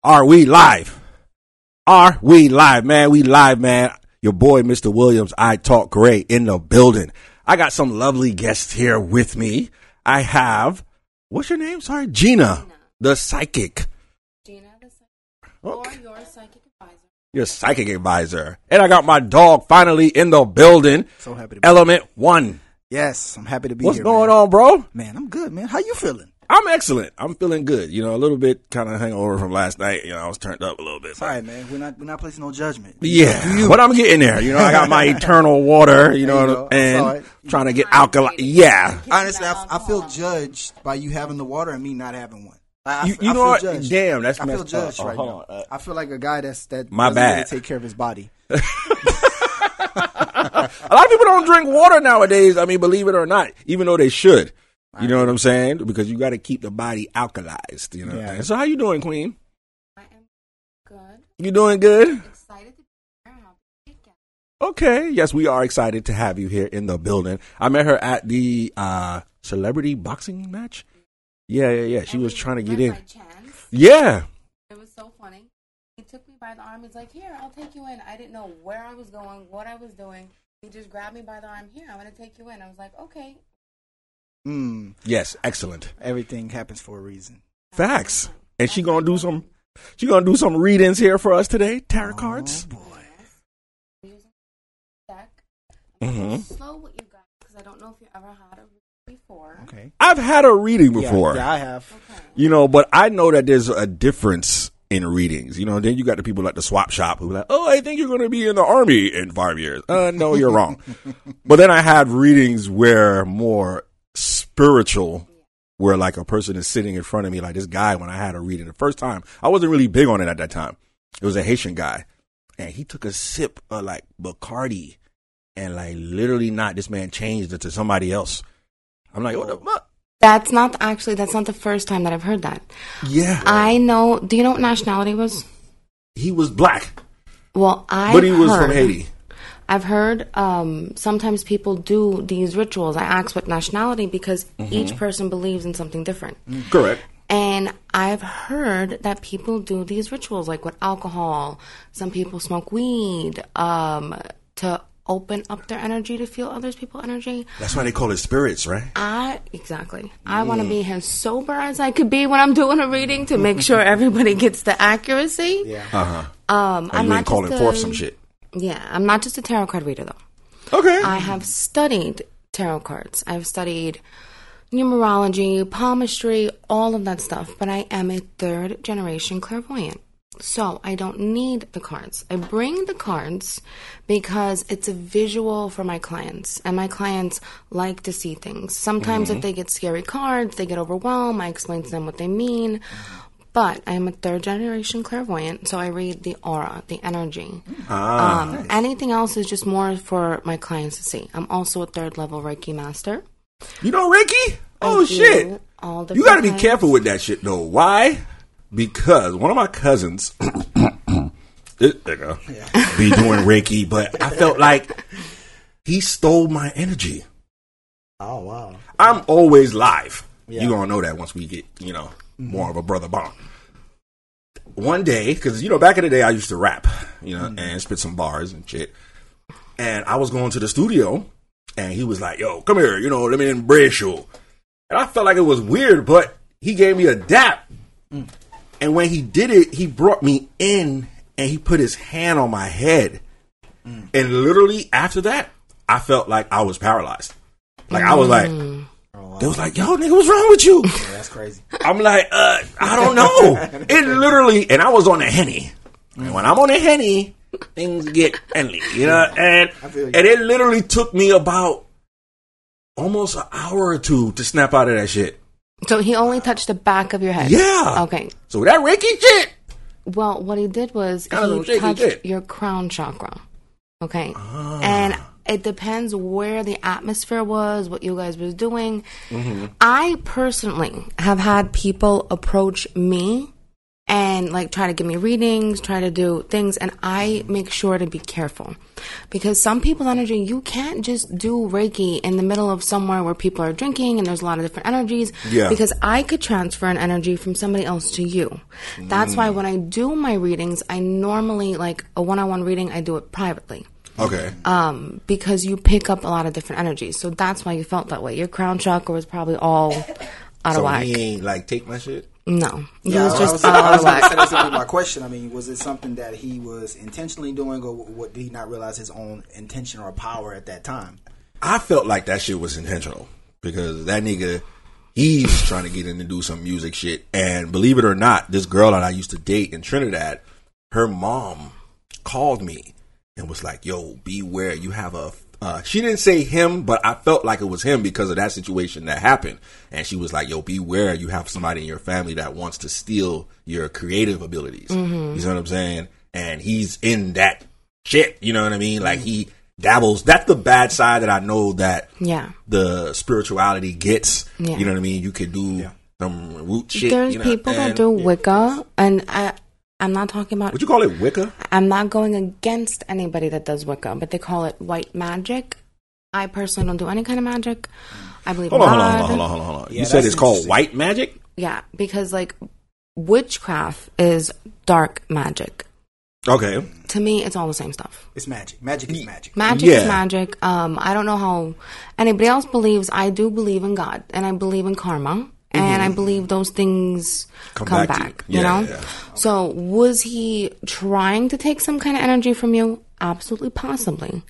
Are we live? Are we live, man? We live, man. Your boy, Mr. Williams, I Talk Great in the building. I got some lovely guests here with me. I have, what's your name? Sorry, Gina, the psychic. Gina, the psychic. Okay. Or your psychic advisor. Your psychic advisor. And I got my dog finally in the building. So happy to be Element One. Yes, I'm happy to be What's here. What's going man. on, bro? Man, I'm good, man. How you feeling? I'm excellent. I'm feeling good. You know, a little bit kind of hangover from last night. You know, I was turned up a little bit. Sorry, man. We're not placing no judgment. Yeah, but I'm getting there. You know, I got my eternal water, you know, and trying to get alkaline. Yeah. Honestly, I feel judged by you having the water and me not having one. You I know what? judged. Damn, that's I feel messed judged up. right now. I feel like a guy that My doesn't bad. really take care of his body. A lot of people don't drink water nowadays. I mean, believe it or not, even though they should. You know what I'm saying? Because you got to keep the body alkalized. You know what I'm saying? So how you doing, Queen? I am good. You doing good? Excited to be here. I'll be again. Okay. Yes, we are excited to have you here in the building. I met her at the celebrity boxing match. Yeah. She was trying to get in. By chance. Yeah. It was so funny. He took me by the arm. He's like, "Here, I'll take you in." I didn't know where I was going, what I was doing. He just grabbed me by the arm. "Here, I'm going to take you in." I was like, "Okay." Yes, excellent. Everything happens for a reason. Facts. And she gonna do some readings here for us today. Tarot cards. Boy. Using deck. Mhm. Slow with you guys because I don't know if you ever had a reading before. Okay. I've had a reading before. Yeah, I have. Okay. You know, but I know that there's a difference in readings. You know, then you got the people at the swap shop who are like, "Oh, I think you're going to be in the army in 5 years." No, you're wrong. But then I had readings where more spiritual, where like a person is sitting in front of me, like this guy, when I had a reading the first time, I wasn't really big on it at that time. It was a Haitian guy, and he took a sip of like Bacardi, and like literally not, this man changed it to somebody else. I'm like, what the fuck? That's not the first time that I've heard that. Yeah. I know. Do you know what nationality was? He was black, Well, but he was from Haiti. I've heard sometimes people do these rituals. I ask what nationality because each person believes in something different. Correct. And I've heard that people do these rituals like with alcohol. Some people smoke weed to open up their energy to feel other people's energy. That's why they call it spirits, right? Exactly. I want to be as sober as I could be when I'm doing a reading to make sure everybody gets the accuracy. Yeah. I'm you not ain't calling just forth some shit. Yeah, I'm not just a tarot card reader though. Okay. I have studied tarot cards. I've studied numerology, palmistry, all of that stuff. But I am a third generation clairvoyant. So I don't need the cards. I bring the cards because it's a visual for my clients. And my clients like to see things. Sometimes if they get scary cards, they get overwhelmed. I explain to them what they mean. But I am a third generation clairvoyant, so I read the aura, the energy. Nice. Anything else is just more for my clients to see. I'm also a third level Reiki master. You know Reiki? Oh, I do shit. all You got to be different careful with that shit, though. Why? Because one of my cousins this nigga be doing Reiki, but I felt like he stole my energy. Oh, wow. I'm always live. Yeah. You're going to know that once we get, you know, more of a brother bond. One day, because, you know, back in the day, I used to rap, you know, and spit some bars and shit. And I was going to the studio, and he was like, "Yo, come here, you know, let me embrace you." And I felt like it was weird, but he gave me a dap. And when he did it, he brought me in, and he put his hand on my head. And literally after that, I felt like I was paralyzed. Like, I was like, they was like, "Yo, nigga, what's wrong with you?" Yeah, that's crazy. I'm like, I don't know. It literally, and I was on the Henny. And when I'm on the Henny, things get friendly, you know? And it literally took me about almost an hour or two to snap out of that shit. So he only touched the back of your head? Yeah. Okay. So that Reiki shit. Well, what he did was Kind of he shaky shit. touched your crown chakra. Okay. And it depends where the atmosphere was, what you guys was doing. I personally have had people approach me and like try to give me readings, try to do things, and I make sure to be careful because some people's energy, you can't just do Reiki in the middle of somewhere where people are drinking and there's a lot of different energies. Yeah. Because I could transfer an energy from somebody else to you. That's why when I do my readings, I normally like a one-on-one reading, I do it privately. Okay. Because you pick up a lot of different energies. So that's why you felt that way. Your crown chakra was probably all out of So whack. he ain't like take my shit? No. He Yeah, was just I out was of going to whack. say that's gonna be my question. I mean, was it something that he was intentionally doing, or what, did he not realize his own intention or power at that time? I felt like that shit was intentional because that nigga, he's trying to get in to do some music shit. And believe it or not, this girl that I used to date in Trinidad, her mom called me and was like, yo, beware. You have a, she didn't say him, but I felt like it was him because of that situation that happened. And she was like, yo, beware. You have somebody in your family that wants to steal your creative abilities. You know what I'm saying? And he's in that shit. You know what I mean? Like he dabbles. That's the bad side that I know that the spirituality gets. Yeah. You know what I mean? You could do some root shit. There's you know, people that and- do Wicca, and I'm not talking about. Would you call it Wicca? I'm not going against anybody that does Wicca, but they call it white magic. I personally don't do any kind of magic. I believe Hold in on, God. hold on. Yeah, You said that's it's called interesting. white magic? Yeah, because like witchcraft is dark magic. Okay. To me, it's all the same stuff. It's magic. Magic is magic. Magic Yeah. is magic. I don't know how anybody else believes. I do believe in God, and I believe in karma, and I believe those things come back to back. you. You Yeah, know. yeah. So, was he trying to take some kind of energy from you? Absolutely, possibly.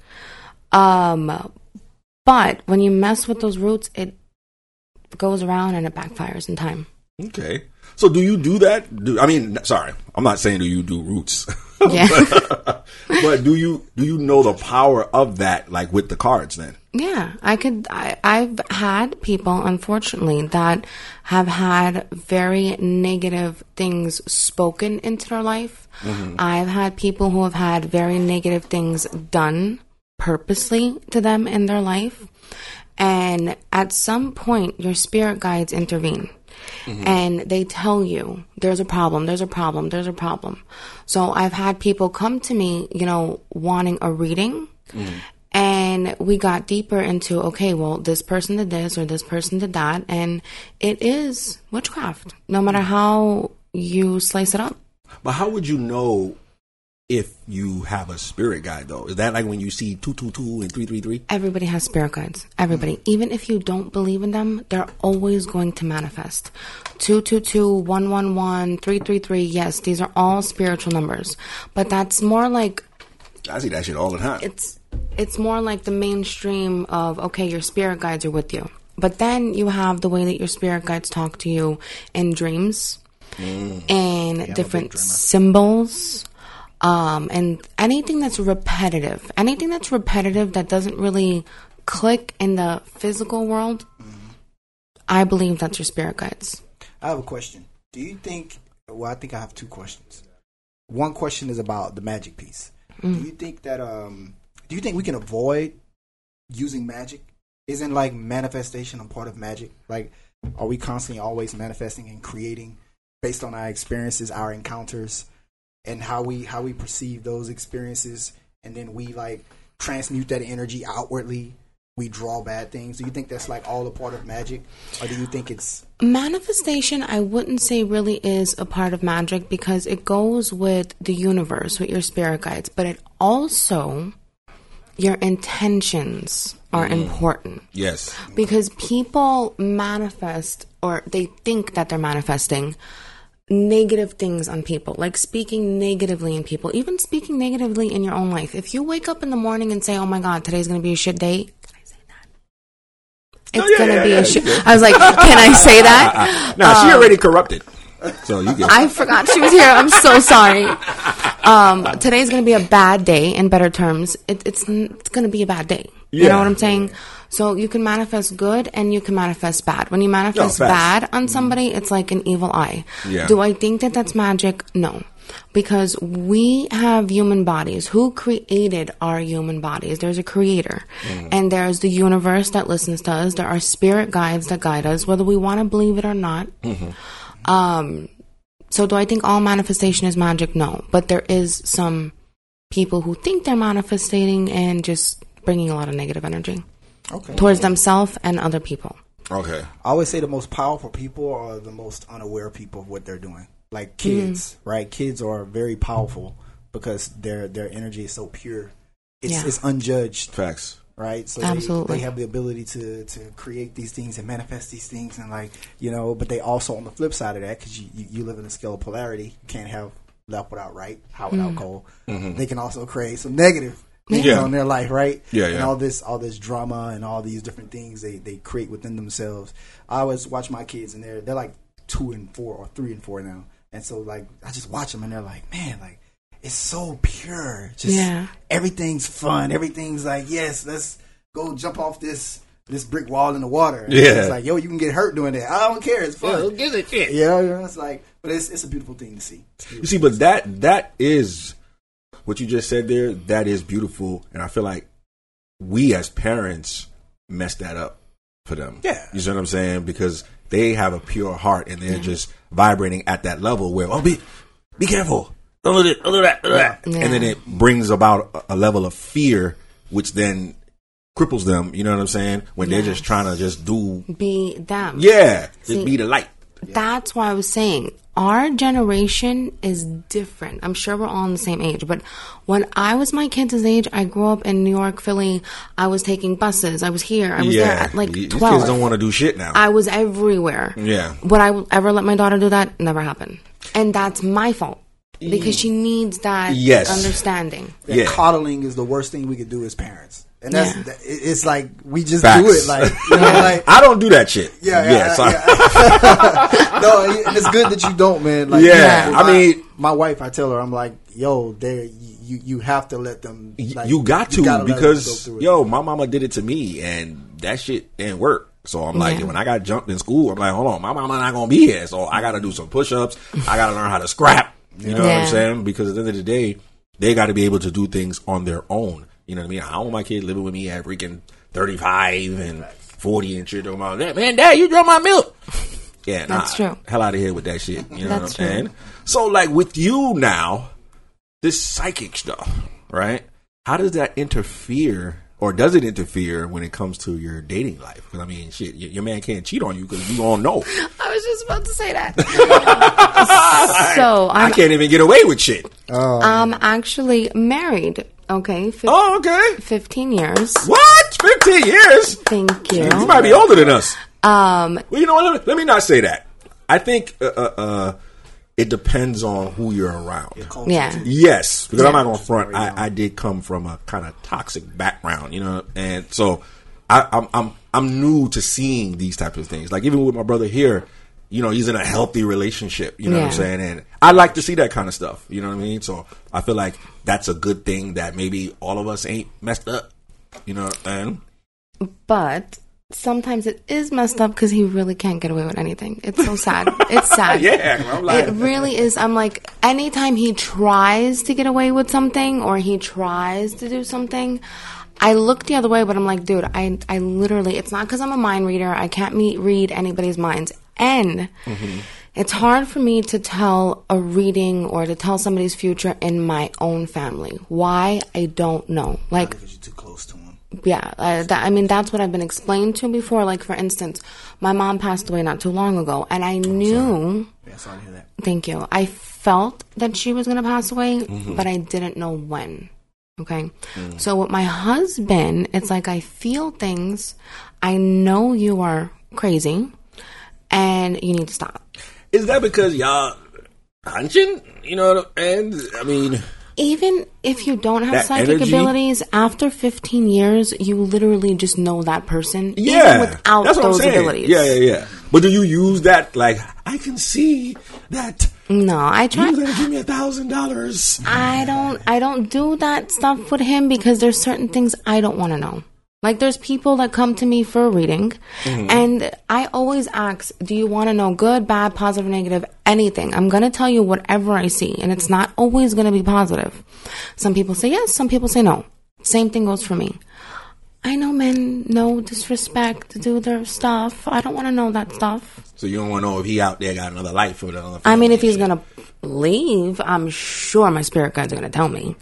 But when you mess with those roots, it goes around and it backfires in time. Okay. So do you do that? Sorry, I'm not saying do you do roots. Yeah. But do you know the power of that, like with the cards then? Yeah, I've had people, unfortunately, that have had very negative things spoken into their life. I've had people who have had very negative things done purposely to them in their life. And at some point, your spirit guides intervene. And they tell you, there's a problem, there's a problem, there's a problem. So I've had people come to me, wanting a reading. And we got deeper into, okay, well, this person did this or this person did that. And it is witchcraft, no matter how you slice it up. But how would you know if you have a spirit guide though? Is that like when you see 222 and 333? Everybody has spirit guides. Everybody. Even if you don't believe in them, they're always going to manifest. 222, 111, 333. Yes, these are all spiritual numbers. But that's more like, I see that shit all the time. it's more like the mainstream of, okay, your spirit guides are with you. But then you have the way that your spirit guides talk to you in dreams and different symbols. And anything that's repetitive that doesn't really click in the physical world, I believe that's your spirit guides. I have a question. Do you think, I think I have two questions. One question is about the magic piece. Do you think that, do you think we can avoid using magic? Isn't like manifestation a part of magic? Like, are we constantly always manifesting and creating based on our experiences, our encounters, and how we perceive those experiences, and then we like transmute that energy outwardly? We draw bad things. Do you think that's like all a part of magic, or do you think it's Manifestation? I wouldn't say really is a part of magic because it goes with the universe, with your spirit guides, but it also, your intentions are important. Yes. Because people manifest, or they think that they're manifesting negative things on people, like speaking negatively in people, even speaking negatively in your own life. If you wake up in the morning and say, oh my God, today's going to be a shit day, can I say that? It's going to be a shit. I was like, can I say that? Nah, she already corrupted. So you get I forgot she was here. I'm so sorry. Today's going to be a bad day, in better terms. It's going to be a bad day. You know what I'm saying? So you can manifest good and you can manifest bad. When you manifest bad on somebody, it's like an evil eye. Yeah. Do I think that that's magic? No. Because we have human bodies. Who created our human bodies? There's a creator. And there's the universe that listens to us. There are spirit guides that guide us, whether we want to believe it or not. So do I think all manifestation is magic? No. But there is some people who think they're manifesting and just bringing a lot of negative energy towards themselves and other people. Okay. I always say the most powerful people are the most unaware people of what they're doing. Like kids, right? Kids are very powerful because their energy is so pure. It's unjudged. Facts. Right? So Absolutely. they have the ability to create these things and manifest these things, and but they also, on the flip side of that, because you live in a scale of polarity, you can't have left without right, hot without cold. They can also create some negative things on their life, right? Yeah, and all this drama and all these different things they create within themselves. I always watch my kids, and they're like 2 and 4 or 3 and 4 now, and so like I just watch them, and they're like, man, like it's so pure. Just everything's fun. Everything's like, yes, let's go jump off this brick wall in the water. And it's like, yo, you can get hurt doing that. I don't care. It's fun. Who gives a shit? Yeah, it's like, but it's a beautiful thing to see. You see, but that is what you just said there. That is beautiful, and I feel like we as parents mess that up for them. Yeah, you see what I'm saying? Because they have a pure heart, and they're just vibrating at that level where, be careful. Don't do that. And then it brings about a level of fear, which then cripples them. You know what I'm saying? When they're just trying to just be them. Yeah, just be the light. That's why I was saying our generation is different. I'm sure we're all in the same age, but when I was my kids' age, I grew up in New York, Philly. I was taking buses. I was here. I was there at like 12. These kids don't want to do shit now. I was everywhere. Yeah. Would I ever let my daughter do that? Never happened. And that's my fault. Because she needs that understanding. Yeah. Coddling is the worst thing we could do as parents. And that's it's like we just Facts. do it like, like I don't do that shit. Yeah. No, and it's good that you don't, man. Like, I mean, my wife, I tell her, I'm like, yo, you have to let them. Like, you got to because my mama did it to me, and that shit didn't work. So I'm like, when I got jumped in school, I'm like, hold on, my mama not gonna be here, so I got to do some push-ups. I got to learn how to scrap. You know what I'm saying? Because at the end of the day, they got to be able to do things on their own. You know what I mean? I don't want my kids living with me at freaking 35 and 40 and shit. Man, Dad, you drunk my milk. Yeah, that's true. Hell out of here with that shit. You know what I'm saying? So, like, with you now, this psychic stuff, right? How does that interfere, or does it interfere when it comes to your dating life? Because, I mean, shit, your man can't cheat on you because you don't know. I was just about to say that. So I can't even get away with shit. I'm actually married. Okay. 15 years. What? 15 years? Thank you. You might be older than us. Well, you know what? Let me not say that. I think it depends on who you're around. Yeah. Yes, because I'm not gonna front. I did come from a kind of toxic background, you know, and so I'm new to seeing these types of things. Like even with my brother here, you know, he's in a healthy relationship. You know what I'm saying? And I like to see that kind of stuff. You know what I mean? So I feel like that's a good thing that maybe all of us ain't messed up. You know, but sometimes it is messed up because he really can't get away with anything. It's so sad. It's sad. I'm like, it really is. I'm like, anytime he tries to get away with something or he tries to do something, I look the other way, but I'm like, dude, I literally, it's not because I'm a mind reader. I can't read anybody's minds. And it's hard for me to tell a reading or to tell somebody's future in my own family. Why? I don't know. Like, because you're too close to him. Yeah, I mean, that's what I've been explained to before. Like, for instance, my mom passed away not too long ago, and I knew... Sorry to hear that. Thank you. I felt that she was going to pass away, but I didn't know when. Okay? So with my husband, it's like I feel things. I know you are crazy, and you need to stop. Is that because y'all hunching? You know, and I mean... Even if you don't have psychic abilities, after 15 years, you literally just know that person. Yeah. Even without those abilities. Yeah. But do you use that, like, I can see that... No, I try... You're going to give me $1,000. I don't do that stuff with him because there's certain things I don't want to know. Like, there's people that come to me for a reading, and I always ask, do you want to know good, bad, positive, negative, anything? I'm going to tell you whatever I see, and it's not always going to be positive. Some people say yes, some people say no. Same thing goes for me. I know men know disrespect to do their stuff. I don't want to know that stuff. So you don't want to know if he out there got another life with another family. I mean, if he's going to leave, I'm sure my spirit guides are going to tell me.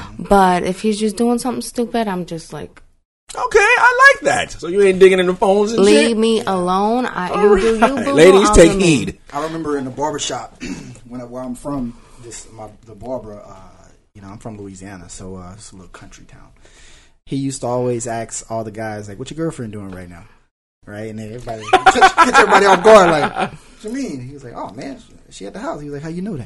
But if he's just doing something stupid, I'm just like, okay, I like that. So you ain't digging in the phones and shit? leave me alone. You do you, boo. Ladies, I'll take do me. heed. I remember in the barbershop where I'm from, the barber, I'm from Louisiana, so it's a little country town. He used to always ask all the guys, like, "What's your girlfriend doing right now?" Right, and then everybody catch everybody off guard, like, "What you mean?" He was like, "Oh man, she at the house." He was like, "How you know that?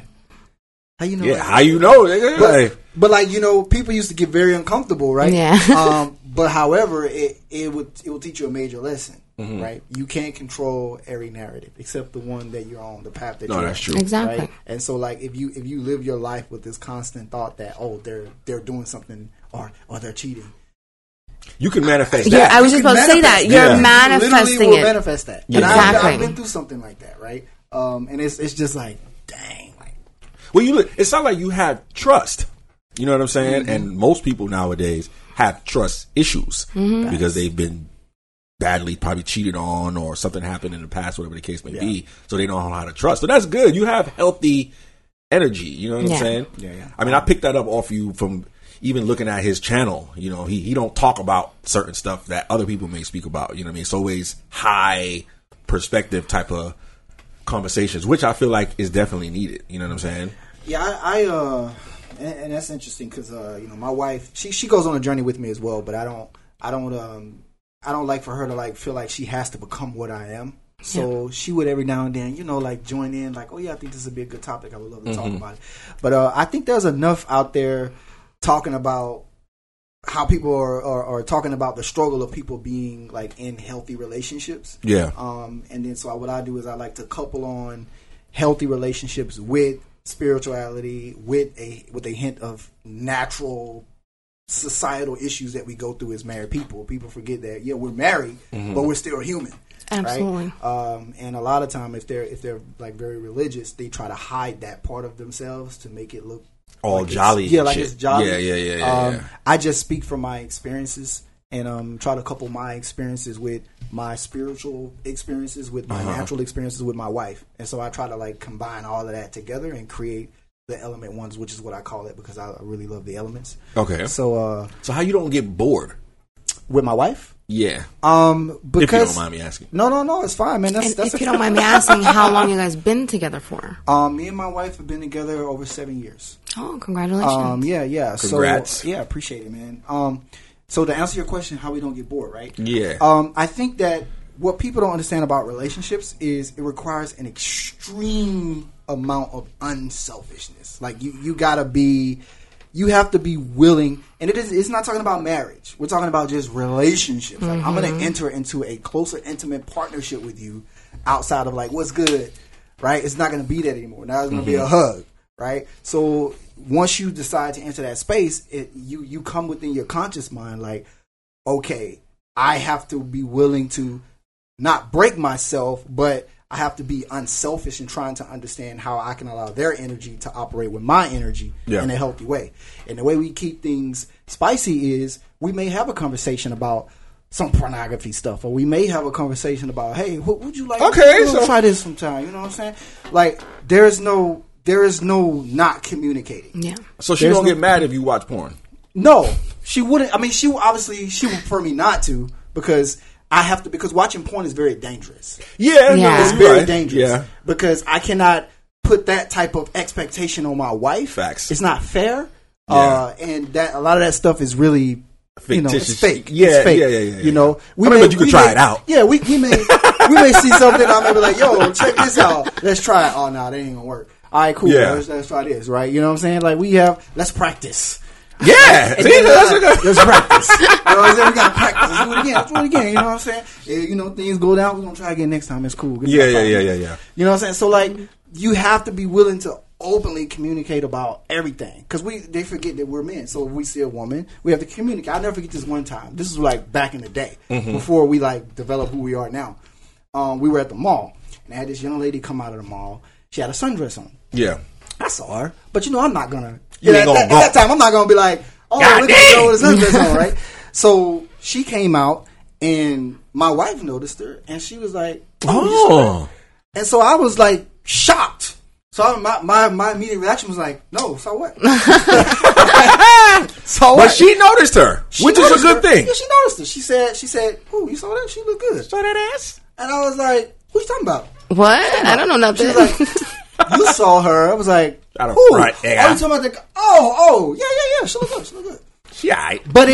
How you know?" Yeah, that? how you know? Nigga? But like people used to get very uncomfortable, right? Yeah. But however, it will teach you a major lesson, right? You can't control every narrative except the one that you're on, the path that you're on. No, that's true. Exactly. Right? And so, like, if you live your life with this constant thought that they're doing something or they're cheating, You can manifest Yeah, that. I was just about to say that. You're manifesting literally will it. manifest that. Yeah. And Exactly. I've been through something like that, right? And it's just like, dang, like, Well, it's not like you have trust. You know what I'm saying? And most people nowadays have trust issues because they've been badly probably cheated on or something happened in the past, whatever the case may be. So they don't know how to trust. So that's good. You have healthy energy. You know what I'm saying? Yeah. I mean, I picked that up off you from even looking at his channel. You know, he don't talk about certain stuff that other people may speak about. You know what I mean? It's always high perspective type of conversations, which I feel like is definitely needed. You know what I'm saying? Yeah, and that's interesting because my wife she goes on a journey with me as well, but I don't like for her to like feel like she has to become what I am. So she would every now and then, like join in, like, oh yeah, I think this would be a good topic. I would love to talk about it. But I think there's enough out there talking about how people are talking about the struggle of people being like in healthy relationships. Yeah. And then so what I do is I like to couple on healthy relationships with spirituality, with a hint of natural societal issues that we go through as married people. People forget that we're married, but we're still human. Absolutely. Right? And a lot of time, if they're like very religious, they try to hide that part of themselves to make it look All like jolly. Yeah, like shit. it's jolly. Yeah. I just speak from my experiences and try to couple my experiences with my spiritual experiences with my natural experiences with my wife. And so I try to like combine all of that together and create the element ones, which is what I call it because I really love the elements. Okay. So So how you don't get bored? with my wife, Yeah. because If you don't mind me asking. No, it's fine, man. And if you don't mind me asking, how long you guys been together for? Me and my wife have been together over 7 years. Oh, congratulations. Yeah. Congrats. So, yeah, appreciate it, man. So to answer your question, how we don't get bored, right? Yeah. I think that what people don't understand about relationships is it requires an extreme amount of unselfishness. Like you have to be willing, and it's not talking about marriage. We're talking about just relationships. Like, I'm going to enter into a closer, intimate partnership with you outside of like, what's good, right? It's not going to be that anymore. Now it's going to be a hug, right? So once you decide to enter that space, you come within your conscious mind like, okay, I have to be willing to not break myself, but I have to be unselfish in trying to understand how I can allow their energy to operate with my energy in a healthy way. And the way we keep things spicy is we may have a conversation about some pornography stuff, or we may have a conversation about, hey, what would you like? Okay, so try this sometime. You know what I'm saying? Like there is no not communicating. Yeah. So she don't get mad if you watch porn? No, she wouldn't. I mean, she would prefer me not to because I have to, because watching porn is very dangerous. Yeah. It's very dangerous. Yeah. Because I cannot put that type of expectation on my wife. Facts. It's not fair. Yeah. And that a lot of that stuff is really fictitious. it's fake. Yeah, it's fake. yeah. You know, but you could try it out. Yeah, we may see something. I may be like, yo, check this out. Let's try it. Oh no, that ain't gonna work. All right, cool. Yeah. Let's try this. Right? You know what I'm saying? Like let's practice. Yeah. And let's practice. You know what I'm saying? We gotta practice. Let's do it again. You know what I'm saying? If, things go down, we're gonna try again next time. It's cool. Yeah. You know what I'm saying? So like, you have to be willing to openly communicate about everything because they forget that we're men. So if we see a woman, we have to communicate. I'll never forget this one time. This is like back in the day before we like developed who we are now. We were at the mall and I had this young lady come out of the mall. She had a sundress on. Yeah. I saw her, but I'm not gonna. You ain't gonna at that time, I'm not gonna be like, oh, look at her with a sundress on, right? So she came out, and my wife noticed her, and she was like, Oh. and so I was like shocked. So my immediate reaction was like, no, so what? So But what? she noticed her, which is a good thing. Yeah, she noticed her. She said, oh, you saw that? She looked good. Saw that ass? And I was like, who you talking about? What? I don't know nothing. She was like, you saw her. I was like, Out of who? front, Oh, yeah. you talking about the, oh, yeah. She looked good. She looked good. She alright. But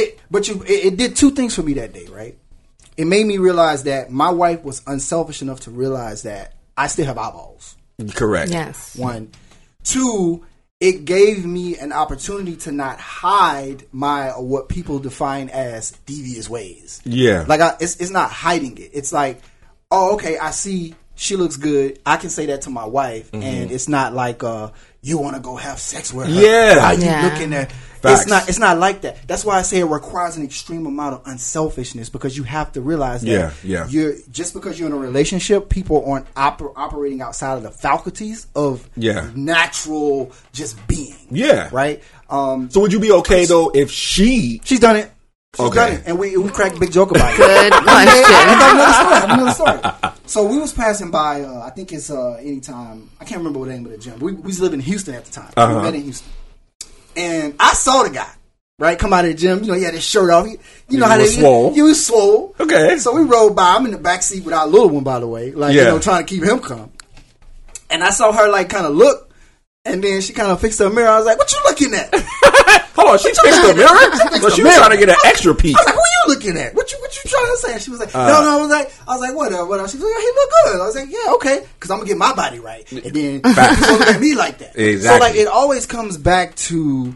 it did two things for me that day, right? It made me realize that my wife was unselfish enough to realize that I still have eyeballs. Correct. Yes. One. Two, it gave me an opportunity to not hide my what people define as devious ways. Yeah. Like it's not hiding it. It's like, oh, okay, I see she looks good. I can say that to my wife, and it's not like you want to go have sex with her. Yeah. Why you Yeah. looking at? Facts. It's not like that. That's why I say it requires an extreme amount of unselfishness, because you have to realize that Yeah. you're just because you're in a relationship, people aren't operating outside of the faculties of Yeah. natural just being. Yeah. Right. So would you be okay though if she? She's done it. She's Okay. done it, and we cracked a big joke about it. Good I question. got another story. So we was passing by. I think it's anytime. I can't remember what the name of the gym. We was living in Houston at the time. We met in Houston, and I saw the guy come out of the gym. You know, he had his shirt off. You know how was they swole. He was swole. Okay. So we rode by. I'm in the back seat with our little one, by the way. Like trying to keep him calm. And I saw her kind of look, and then she kind of fixed her mirror. I was like, "What you looking at?" Hold on, she fixed the mirror. So she was trying to get an extra peek. I was like, "Who you looking at? What you trying to say?" And she was like, "No." I was like, "Whatever." She was like, "He look good." I was like, "Yeah, okay," because I'm gonna get my body right, and then people look at me like that. Exactly. So like, it always comes back to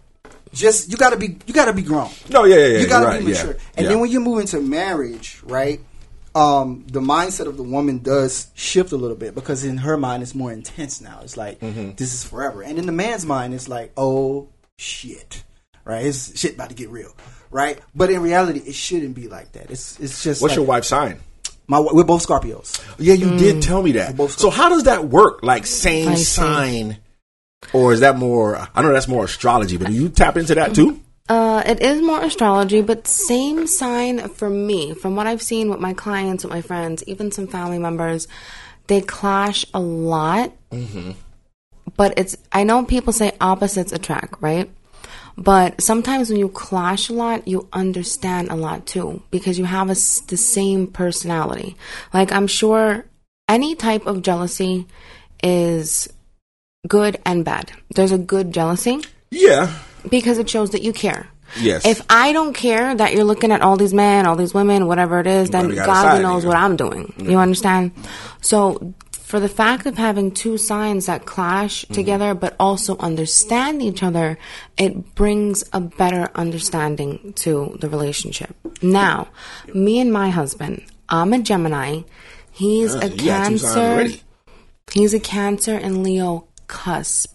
just you gotta be grown. No, yeah. You gotta right, be mature, yeah. and then when you move into marriage, right? The mindset of the woman does shift a little bit, because in her mind it's more intense now. It's like this is forever, and in the man's mind it's like, oh shit, right? It's shit about to get real, right? But in reality, it shouldn't be like that. It's just. What's like, your wife's sign? we're both Scorpios. Yeah, you did tell me that. both So how does that work? Like same I see. sign, or is that more? I know that's more astrology, but do you tap into that too? It is more astrology, but same sign for me. From what I've seen with my clients, with my friends, even some family members, they clash a lot. But I know people say opposites attract, right? But sometimes when you clash a lot, you understand a lot too, because you have the same personality. Like, I'm sure any type of jealousy is good and bad. There's a good jealousy. Yeah. Because it shows that you care. Yes. If I don't care that you're looking at all these men, all these women, whatever it is, then Well, we gotta God decide, knows nigga. what I'm doing. You understand? So for the fact of having two signs that clash together but also understand each other, it brings a better understanding to the relationship. Now, me and my husband, I'm a Gemini. He's a you got two signs Cancer. already. He's a Cancer and Leo cusp,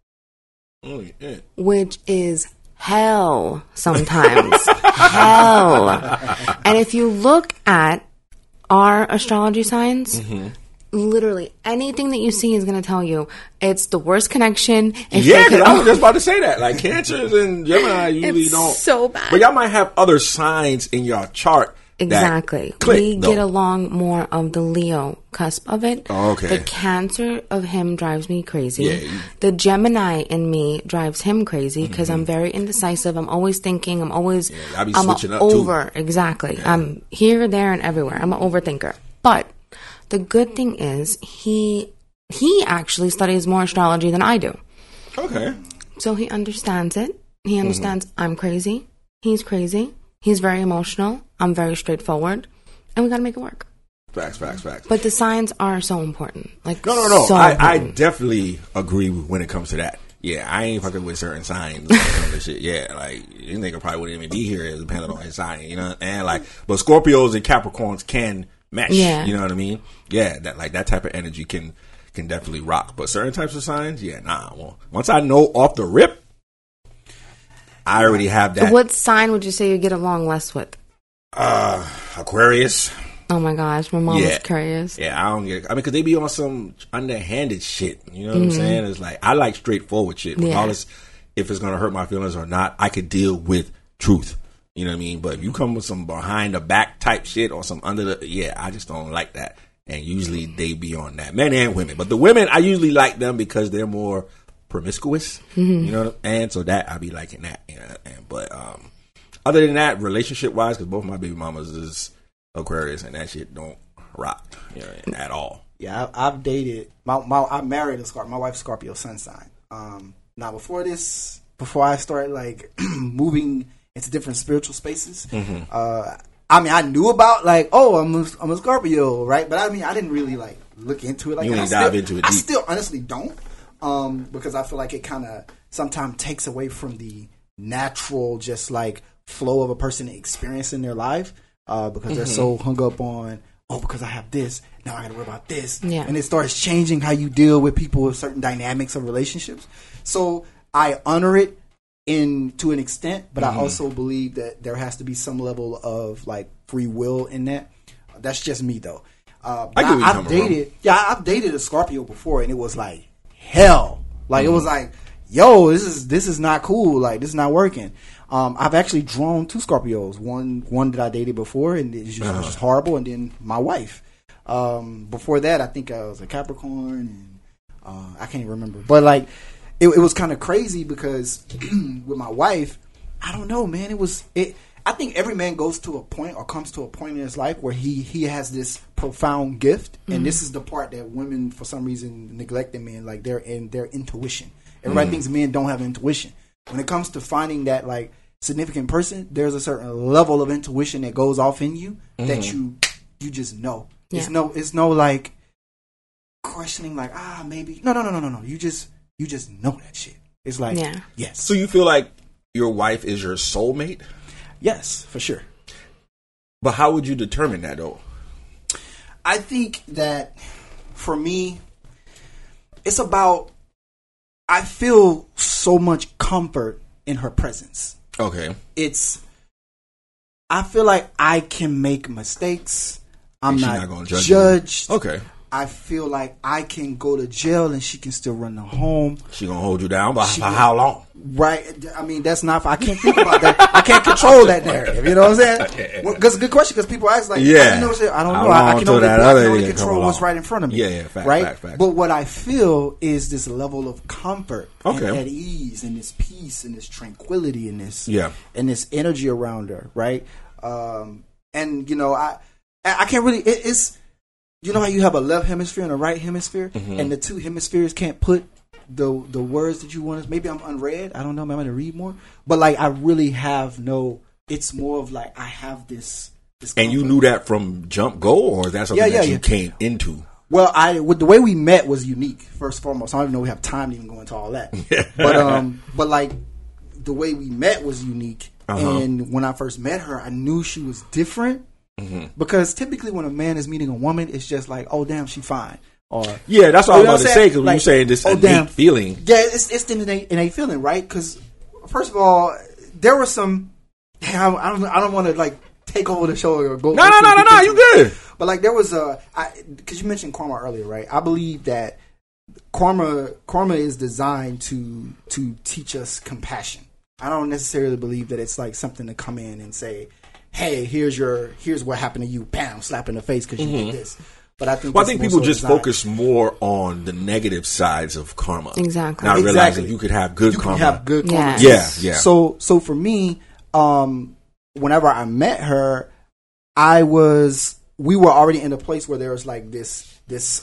Oh, yeah. which is hell sometimes. Hell. And if you look at our astrology signs, literally anything that you see is going to tell you it's the worst connection. If Yeah, they could- because I was just about to say that. Like Cancers and Gemini usually It's don't. so bad. But y'all might have other signs in your chart. that Exactly. click, We though. get along more of the Leo cusp of it. Oh, okay. The Cancer of him drives me crazy. Yeah, you- The Gemini in me drives him crazy because I'm very indecisive. I'm always thinking. I be I'm switching a up, too. over. Exactly. I'm here, there, and everywhere. I'm an overthinker. But the good thing is he actually studies more astrology than I do. Okay. So he understands it. He understands I'm crazy. He's crazy. He's very emotional. I'm very straightforward. And we got to make it work. Facts. But the signs are so important. Like, No. So I important. definitely agree when it comes to that. Yeah, I ain't fucking with certain signs and some of this shit. Yeah, like, this nigga probably wouldn't even be here depending on his sign, you know? And like, but Scorpios and Capricorns can mesh, Yeah. you know what I mean? Yeah, that type of energy can definitely rock. But certain types of signs, yeah, nah. Well, once I know off the rip, I already have that. What sign would you say you get along less with? Aquarius. Oh my gosh, my mom Yeah. is curious. Yeah, I don't get it. I mean, because they be on some underhanded shit. You know what I'm saying? It's like, I like straightforward shit. Yeah. Regardless if it's going to hurt my feelings or not, I could deal with truth. You know what I mean? But if you come with some behind the back type shit or some under the, I just don't like that. And usually they be on that, men and women. But the women, I usually like them because they're more promiscuous. You know, and so that I be liking that. You know, but other than that, relationship wise, because both my baby mamas is Aquarius, and that shit don't rock, you know, at all. Yeah, I've dated. I married a Scorpio. My wife's Scorpio sun sign. Now before I started like moving into different spiritual spaces, I mean, I knew about like, oh, I'm a Scorpio, right? But I mean, I didn't really like look into it. Like, you didn't dive into it deep. I still honestly don't, because I feel like it kind of sometimes takes away from the natural, just like flow of a person experiencing their life, because they're so hung up on, oh, because I have this, now I got to worry about this, and it starts changing how you deal with people with certain dynamics of relationships. So I honor it to an extent, but I also believe that there has to be some level of like free will in that. That's just me though. I've dated a Scorpio before, and it was like hell. Like it was like, yo, this is not cool. Like this is not working. I've actually drawn 2 Scorpios. One that I dated before, and it was just horrible. And then my wife. Before that, I think I was a Capricorn, and I can't even remember. But like, it was kind of crazy because with my wife, I don't know, man. I think every man goes to a point or comes to a point in his life where he has this profound gift, and this is the part that women for some reason neglect in men, like their intuition. Everybody thinks men don't have intuition. When it comes to finding that like significant person, there's a certain level of intuition that goes off in you that you just know. Yeah. It's no like questioning like maybe no. You just know that shit. It's like yes. So you feel like your wife is your soulmate? Yes, for sure. But how would you determine that though? I think that for me, it's about, I feel so much comfort in her presence. Okay. I feel like I can make mistakes. I'm not gonna judge judged. You. Okay. I feel like I can go to jail and she can still run the home. She gonna hold you down by how long? Right. I mean, that's not. I can't think about that. I can't control that narrative. You know what I'm saying? Because good question. Because people ask like, I don't know. I can only control what's right in front of me. Yeah. Fact. But what I feel is this level of comfort, and at ease, and this peace, and this tranquility, and this and this energy around her. Right. And you know, I can't really. It's. You know how you have a left hemisphere and a right hemisphere, and the 2 hemispheres can't put the words that you want. Maybe I'm unread. I don't know. Maybe I'm going to read more. But like, I really have no. It's more of like I have this. And you knew that from jump go, or is that something that you came into? Well, the way we met was unique. First and foremost, I don't even know we have time to even go into all that. But like the way we met was unique, and when I first met her, I knew she was different. Because typically when a man is meeting a woman, it's just like, oh damn, she fine. Or that's what I was about to say. Because when you're saying this innate feeling, it's the innate feeling, right? Because first of all, there were some. I don't want to like take over the show or go. No, you good. But like there was because you mentioned karma earlier, right? I believe that karma is designed to teach us compassion. I don't necessarily believe that it's like something to come in and say, hey, here's what happened to you, bam, slap in the face because you did this. But I think people just focus more on the negative sides of karma. Exactly. Not realizing you could have good karma. You can have good karma. Yes. Yeah. So for me, whenever I met her, we were already in a place where there was like this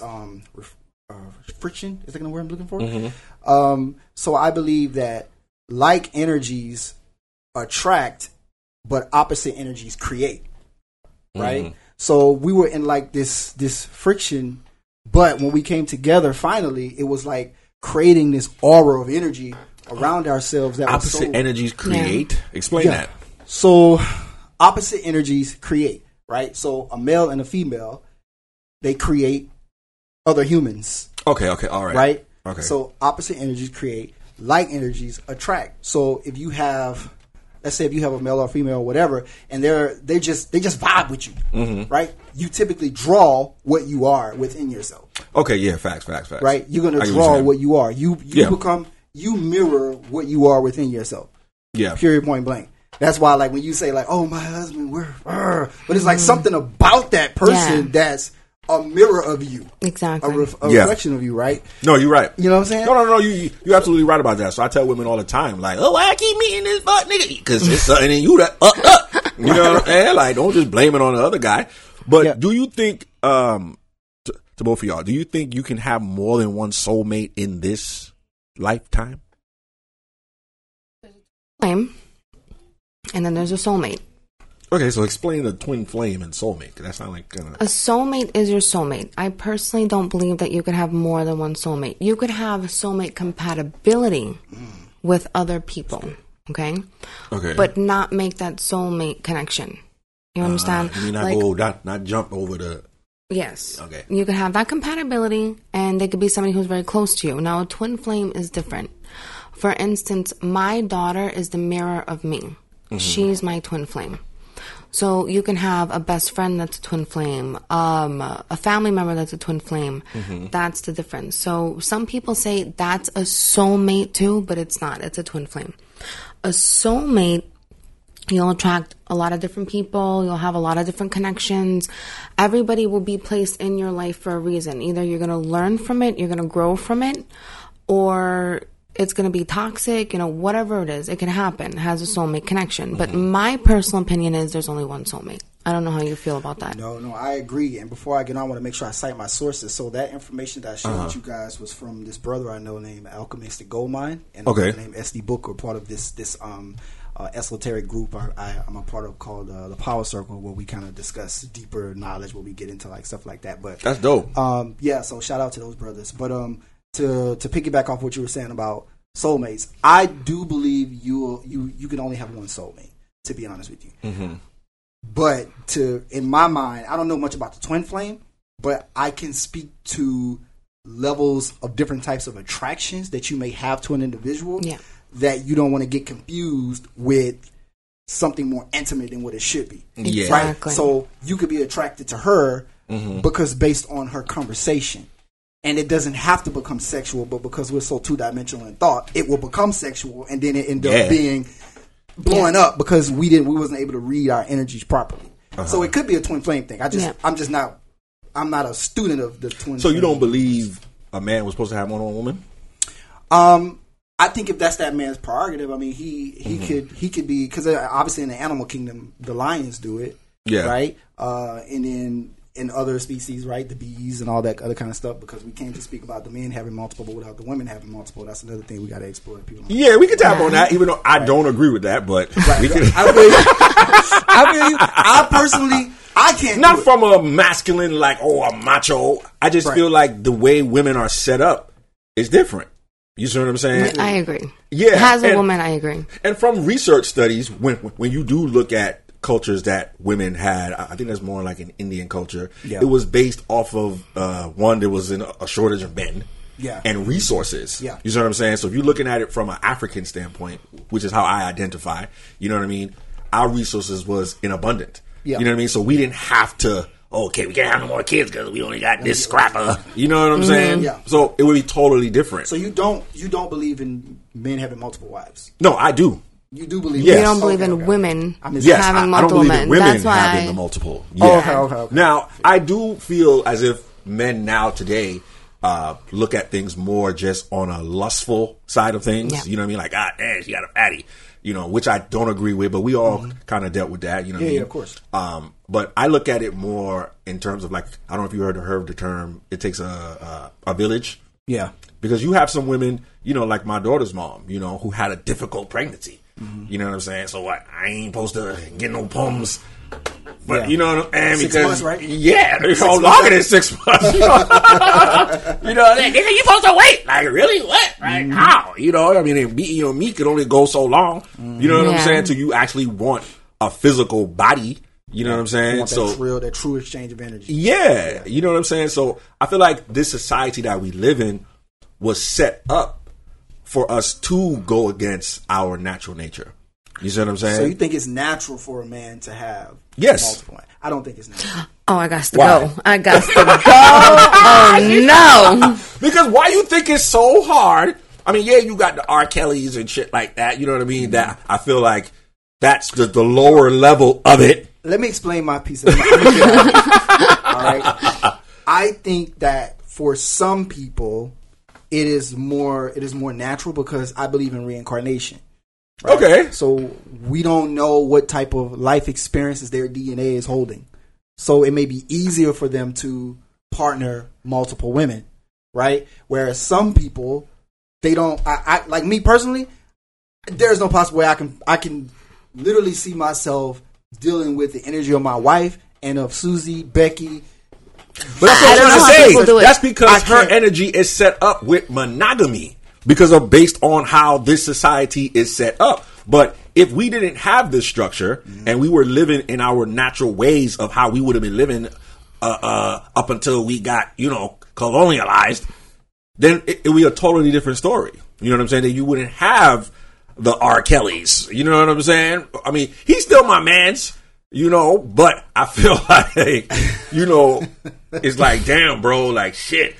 friction. Is that the word I'm looking for? So I believe that like energies attract, but opposite energies create, right? So we were in like this friction, but when we came together, finally, it was like creating this aura of energy around ourselves. That opposite energies create. Explain that. So opposite energies create, right? So a male and a female, they create other humans. Okay, all right. Right? Okay. So opposite energies create, like energies attract. So if you have, let's say if you have a male or female or whatever, and they just vibe with you, right? You typically draw what you are within yourself. Okay, yeah, facts. Right? You're gonna draw what you are. You mirror what you are within yourself. Yeah. Period, point blank. That's why, like, when you say, like, oh, my husband, but it's like something about that person that's a mirror of you. Exactly. A reflection of you, right? No, you're right. You know what I'm saying? No, you're absolutely right about that. So I tell women all the time, like, oh, why I keep meeting this fuck nigga? Because it's something in you that You know what I'm saying? Like, don't just blame it on the other guy. But do you think, to both of y'all, do you think you can have more than one soulmate in this lifetime? Flame, and then there's a soulmate. Okay, so explain the twin flame and soulmate. 'Cause that sounds like a soulmate is your soulmate. I personally don't believe that you could have more than one soulmate. You could have soulmate compatibility with other people, okay? Okay. But not make that soulmate connection. You understand? You mean not jump over the... Yes. Okay. You could have that compatibility, and they could be somebody who's very close to you. Now, a twin flame is different. For instance, my daughter is the mirror of me. Mm-hmm. She's my twin flame. So you can have a best friend that's a twin flame, a family member that's a twin flame. Mm-hmm. That's the difference. So some people say that's a soulmate too, but it's not. It's a twin flame. A soulmate, you'll attract a lot of different people. You'll have a lot of different connections. Everybody will be placed in your life for a reason. Either you're going to learn from it, you're going to grow from it, or it's going to be toxic, whatever it is. It can happen. It has a soulmate connection. But my personal opinion is there's only one soulmate. I don't know how you feel about that. No, I agree. And before I get on, I want to make sure I cite my sources. So that information that I shared with you guys was from this brother I know named Alchemistic Goldmine and another named SD Booker, part of this esoteric group I'm a part of called the Power Circle, where we kind of discuss deeper knowledge, where we get into like stuff like that. But that's dope. So shout out to those brothers. But to piggyback off what you were saying about soulmates, I do believe you can only have one soulmate, to be honest with you. Mm-hmm. But in my mind, I don't know much about the twin flame, but I can speak to levels of different types of attractions that you may have to an individual that you don't want to get confused with something more intimate than what it should be. Yeah. Exactly. Right? So you could be attracted to her because based on her conversation. And it doesn't have to become sexual, but because we're so two-dimensional in thought, it will become sexual, and then it end up being blowing up because we wasn't able to read our energies properly. So it could be a twin flame thing. I'm not a student of the twin. So flame. You don't believe a man was supposed to have one on a woman? I think if that's that man's prerogative, I mean, he could be, because obviously in the animal kingdom, the lions do it, right? And then in other species, right, the bees and all that other kind of stuff, because we can't just speak about the men having multiple, but without the women having multiple, that's another thing we got to explore. People we can tap on that, even though I don't agree with that, but we can. I personally, I can't. Not from a masculine, like, a macho. I just feel like the way women are set up is different. You see what I'm saying? I agree. Yeah. As a woman, I agree. And from research studies, when you do look at cultures that women had, I think that's more like an Indian culture. Yeah. It was based off of one, there was a shortage of men and resources. Yeah. You see what I'm saying? So if you're looking at it from an African standpoint, which is how I identify, you know what I mean? Our resources was in abundant. Yeah. You know what I mean? So we didn't have to, we can't have no more kids because we only got this scrapper. You know what I'm saying? Yeah. So it would be totally different. So you don't believe in men having multiple wives? No, I do. You do believe? Yes. You don't believe in women having multiple men. I don't believe in women having the multiple. Yeah. Okay. Now, I do feel as if men now today look at things more just on a lustful side of things. Yeah. You know what I mean? Like, damn, she got a fatty. Which I don't agree with, but we all kind of dealt with that. You know what I mean? Yeah, of course. But I look at it more in terms of, like, I don't know if you heard the term, it takes a village. Yeah. Because you have some women, like my daughter's mom, who had a difficult pregnancy. Mm-hmm. You know what I'm saying? So what? I ain't supposed to get no pums. But you know what I mean? 6 months, right? Yeah, they're longer than 6 months. You know, you supposed to wait. Like, really? What? Right? How? I mean, meat could only go so long. You know what I'm saying? Till you actually want a physical body. You know what I'm saying? You want that true exchange of energy. Yeah, you know what I'm saying? So I feel like this society that we live in was set up for us to go against our natural nature. You see what I'm saying? So you think it's natural for a man to have multiple? I don't think it's natural. Oh, I got to go. I got to go. Oh, no. Because why you think it's so hard? I mean, you got the R. Kellys and shit like that. You know what I mean? That I feel like That's the lower level of it. Let me explain my piece of All right. I think that for some people, it is more natural because I believe in reincarnation. Right? Okay. So we don't know what type of life experiences their DNA is holding. So it may be easier for them to partner multiple women, right? Whereas some people, they don't. I like me personally. There's no possible way I can literally see myself dealing with the energy of my wife and of Susie, Becky. But that's what I'm trying to say. That's because her can't. energy is set up with monogamy because of based on how this society is set up. But if we didn't have this structure and we were living in our natural ways of how we would have been living up until we got, colonialized, then it would be a totally different story. You know what I'm saying? That you wouldn't have the R. Kellys. You know what I'm saying? I mean, he's still my man's, but I feel like, it's like, damn, bro, like shit.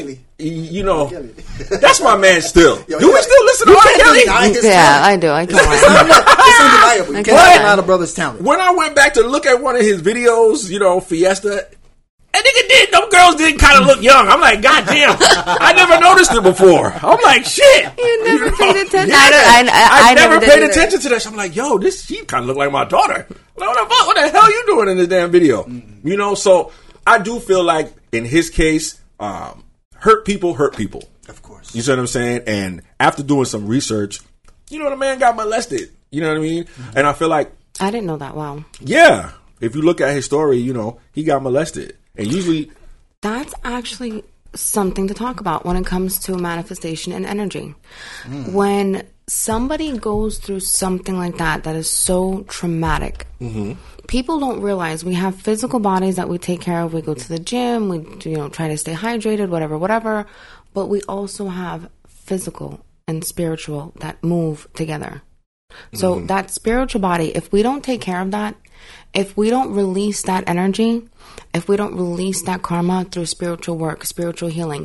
That's my man still. Do we still listen to R. Kelly? Yeah, I do. I can't lie. It's undeniable. You can't deny the brother's talent. When I went back to look at one of his videos, Fiesta, that nigga them girls did kind of look young. I'm like, God damn, I never noticed it before. I'm like, shit. You never paid attention. Yeah, I never paid attention to that. So I'm like, yo, she kind of look like my daughter. What the hell are you doing in this damn video? So I do feel like in his case, hurt people. Of course. You see what I'm saying? And after doing some research, the man got molested. You know what I mean? And I feel like, I didn't know that. Wow. Yeah. If you look at his story, he got molested. And usually, that's actually something to talk about when it comes to manifestation and energy. When somebody goes through something like that is so traumatic, people don't realize we have physical bodies that we take care of. We go to the gym, we try to stay hydrated, whatever. But we also have physical and spiritual that move together. So that spiritual body, if we don't take care of that, if we don't release that energy, if we don't release that karma through spiritual work, spiritual healing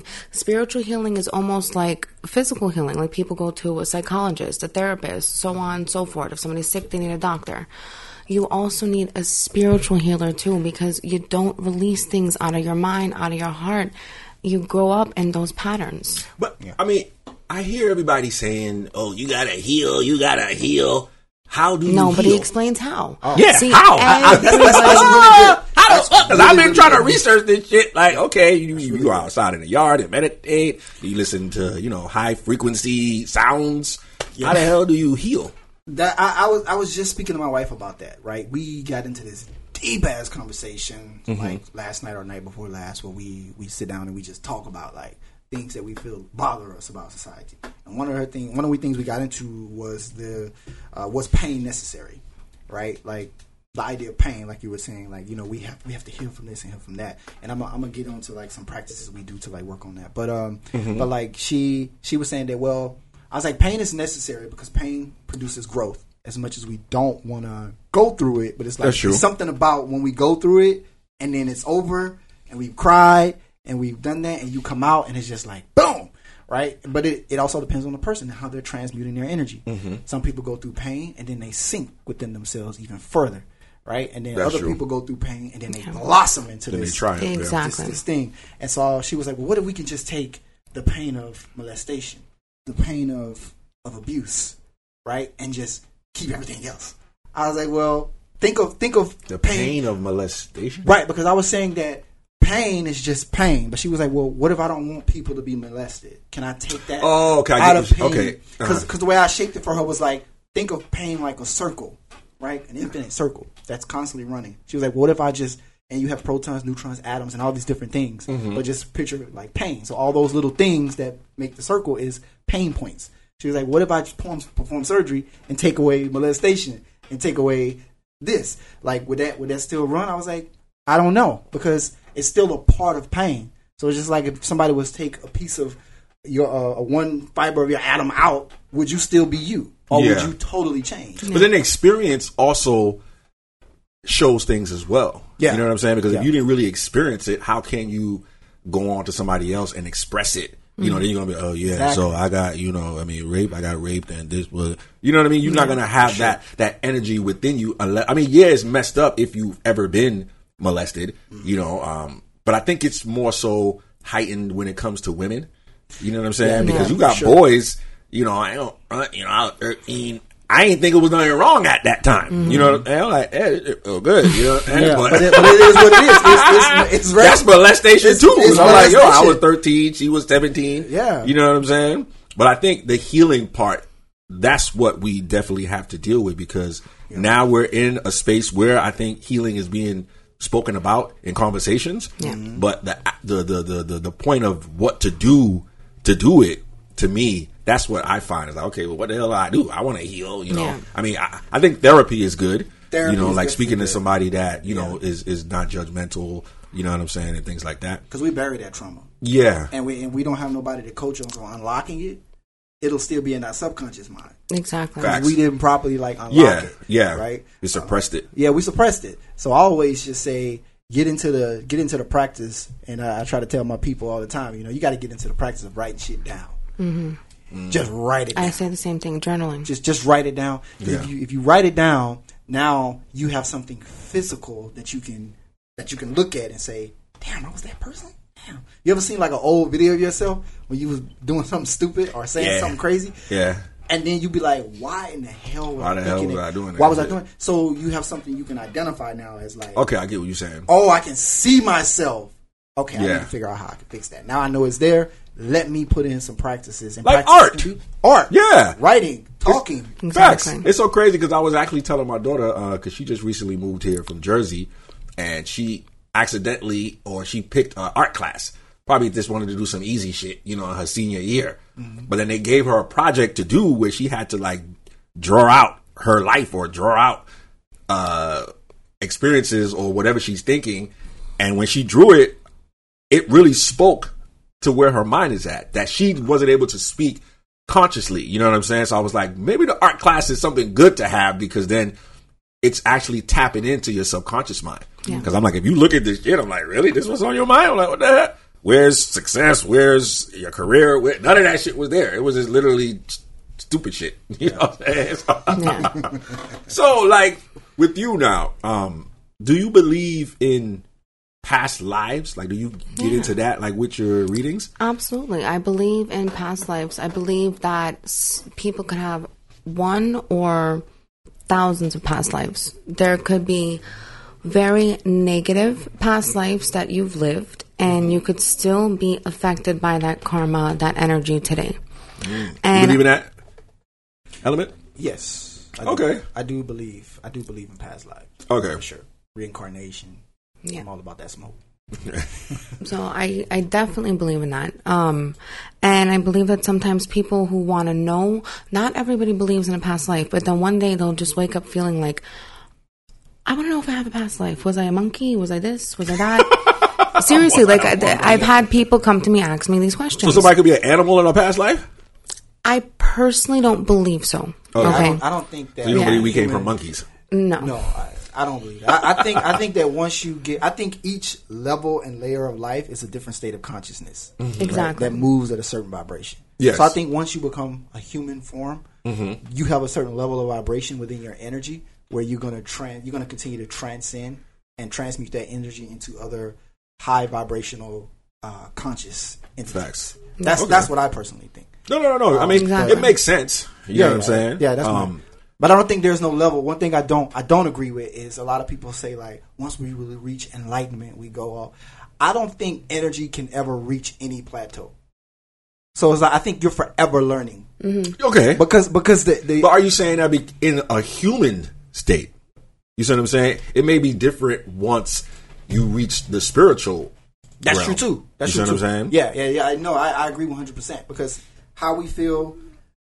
is almost like physical healing. Like people go to a psychologist, a therapist, so on and so forth. If somebody's sick, they need a doctor. You also need a spiritual healer too, because you don't release things out of your mind, out of your heart. You grow up in those patterns. But, I mean, I hear everybody saying, oh, you gotta heal. How do you heal? Nobody explains how. Yeah, see, how? That's really good. How the fuck? Because I've been trying to research this shit. Like, okay, you go outside in the yard and meditate. You listen to, high frequency sounds. Yeah. How the hell do you heal? That I was just speaking to my wife about that, right? We got into this deep ass conversation like last night or night before last, where we sit down and we just talk about like things that we feel bother us about society. And one of the things we got into was was pain necessary, right? Like the idea of pain, like you were saying, like we have to heal from this and heal from that. And I'm gonna get onto like some practices we do to like work on that. But but like she was saying that, well, I was like, pain is necessary because pain produces growth. As much as we don't want to go through it, but it's like there's something about when we go through it and then it's over and we've cried and we've done that and you come out and it's just like boom, right? But it also depends on the person and how they're transmuting their energy. Some people go through pain and then they sink within themselves even further, right? And then other people go through pain and then they blossom into this thing. And so she was like, well, what if we can just take the pain of molestation, the pain of abuse, right, and just keep everything else? I was like, well, think of the pain of molestation, right? Because I was saying that pain is just pain, but she was like, well, what if I don't want people to be molested? Can I take that out of pain? Okay, because the way I shaped it for her was like, think of pain like a circle, right? An infinite circle that's constantly running. She was like, well, what if I just, and you have protons, neutrons, atoms, and all these different things, but just picture like pain. So all those little things that make the circle is pain points. She was like, what if I just perform surgery and take away molestation and take away this? Like, would that still run? I was like, I don't know, because it's still a part of pain. So it's just like if somebody was to take a piece of your one fiber of your atom out, would you still be you? Or would you totally change? But then the experience also shows things as well. Yeah. You know what I'm saying? Because if you didn't really experience it, how can you go on to somebody else and express it You know, then you're gonna be, oh yeah, Exactly. so I got, I got raped, and this was, you know what I mean? You're not gonna have that energy within you. Unless, I mean, yeah, it's messed up if you've ever been molested, but I think it's more so heightened when it comes to women. You know what I'm saying? Because you got boys, I don't, I was 13. I ain't think it was nothing wrong at that time. You know, and I'm like, oh, good. You know, but it is what it is. It's that's molestation too. It's I'm like, yo, I molestation. was 13, she was 17. Yeah. You know what I'm saying? But I think the healing part, that's what we definitely have to deal with, because now we're in a space where I think healing is being spoken about in conversations. Yeah. But the point of what to do it, to me, that's what I find is like, okay, well, what the hell do I do? I want to heal, Yeah. I mean, I think therapy is good. Therapy is like speaking to definitely somebody that, is not judgmental, you know what I'm saying, and things like that. Because we bury that trauma. Yeah. And we don't have nobody to coach us on unlocking it. It'll still be in our subconscious mind. Exactly. Facts. We didn't properly unlock it. Yeah. Right? We suppressed it. Yeah, we suppressed it. So I always just say, get into the practice, and I try to tell my people all the time, you got to get into the practice of writing shit down. Just write it down. I say the same thing, journaling. Just write it down. Yeah. If you write it down, now you have something physical that you can look at and say, damn, I was that person? Damn. You ever seen like an old video of yourself when you was doing something stupid or saying something crazy? Yeah. And then you be like, why in the hell was Why I the hell thinking was it? I doing that Why was I shit? doing it? So you have something you can identify now as like, Okay, I get what you're saying. oh, I can see myself. Okay, I Yeah. need to figure out how I can fix that. Now I know it's there. Let me put in some practices. And Like practices art. can be art. Yeah. Writing, talking. Facts. Exactly. It's so crazy because I was actually telling my daughter, because she just recently moved here from Jersey, and she accidentally, or she picked an art class. Probably just wanted to do some easy shit, in her senior year. But then they gave her a project to do where she had to like draw out her life or draw out experiences or whatever she's thinking. And when she drew it, it really spoke to where her mind is at, that she wasn't able to speak consciously. You know what I'm saying? So I was like, maybe the art class is something good to have, because then it's actually tapping into your subconscious mind. Because I'm like, if you look at this shit, I'm like, really? This was on your mind? I'm like, what the heck? Where's success? Where's your career? None of that shit was there. It was just literally stupid shit. You know what I'm saying? So like, with you now, do you believe in past lives? Like, do you get into that, like, with your readings? Absolutely. I believe in past lives. I believe that people could have one or thousands of past lives. There could be very negative past lives that you've lived, and you could still be affected by that karma, that energy today. And You believe in that element? Yes. Okay. I do believe in past lives. Okay. For sure. Reincarnation. Yeah. I'm all about that smoke. So I definitely believe in that. And I believe that sometimes people who want to know, not everybody believes in a past life, but then one day they'll just wake up feeling like, I want to know if I have a past life. Was I a monkey? Was I this? Was I that? Seriously, like I've had people come to me, ask me these So questions. somebody could be an animal in a past life? I personally don't believe so. Okay. Okay. I don't think that. You don't believe we came human- from monkeys? No. No, I don't believe that. I think that once you get, I think each level and layer of life is a different state of consciousness. Exactly. That moves at a certain vibration. Yes. So I think once you become a human form, you have a certain level of vibration within your energy where you're going to continue to transcend and transmute that energy into other high vibrational conscious entities. Facts. That's what I personally think. No. I mean, Exactly. it makes sense. You know what I'm saying? Yeah, that's but I don't think there's no level. One thing I don't agree with is a lot of people say like once we really reach enlightenment, we go off. I don't think energy can ever reach any plateau. So it's like I think you're forever learning. Okay. Because But are you saying that be in a human state? You see what I'm saying? It may be different once you reach the spiritual. That's realm. true too. That's You true see what I'm too. saying? Yeah. I agree 100% because how we feel.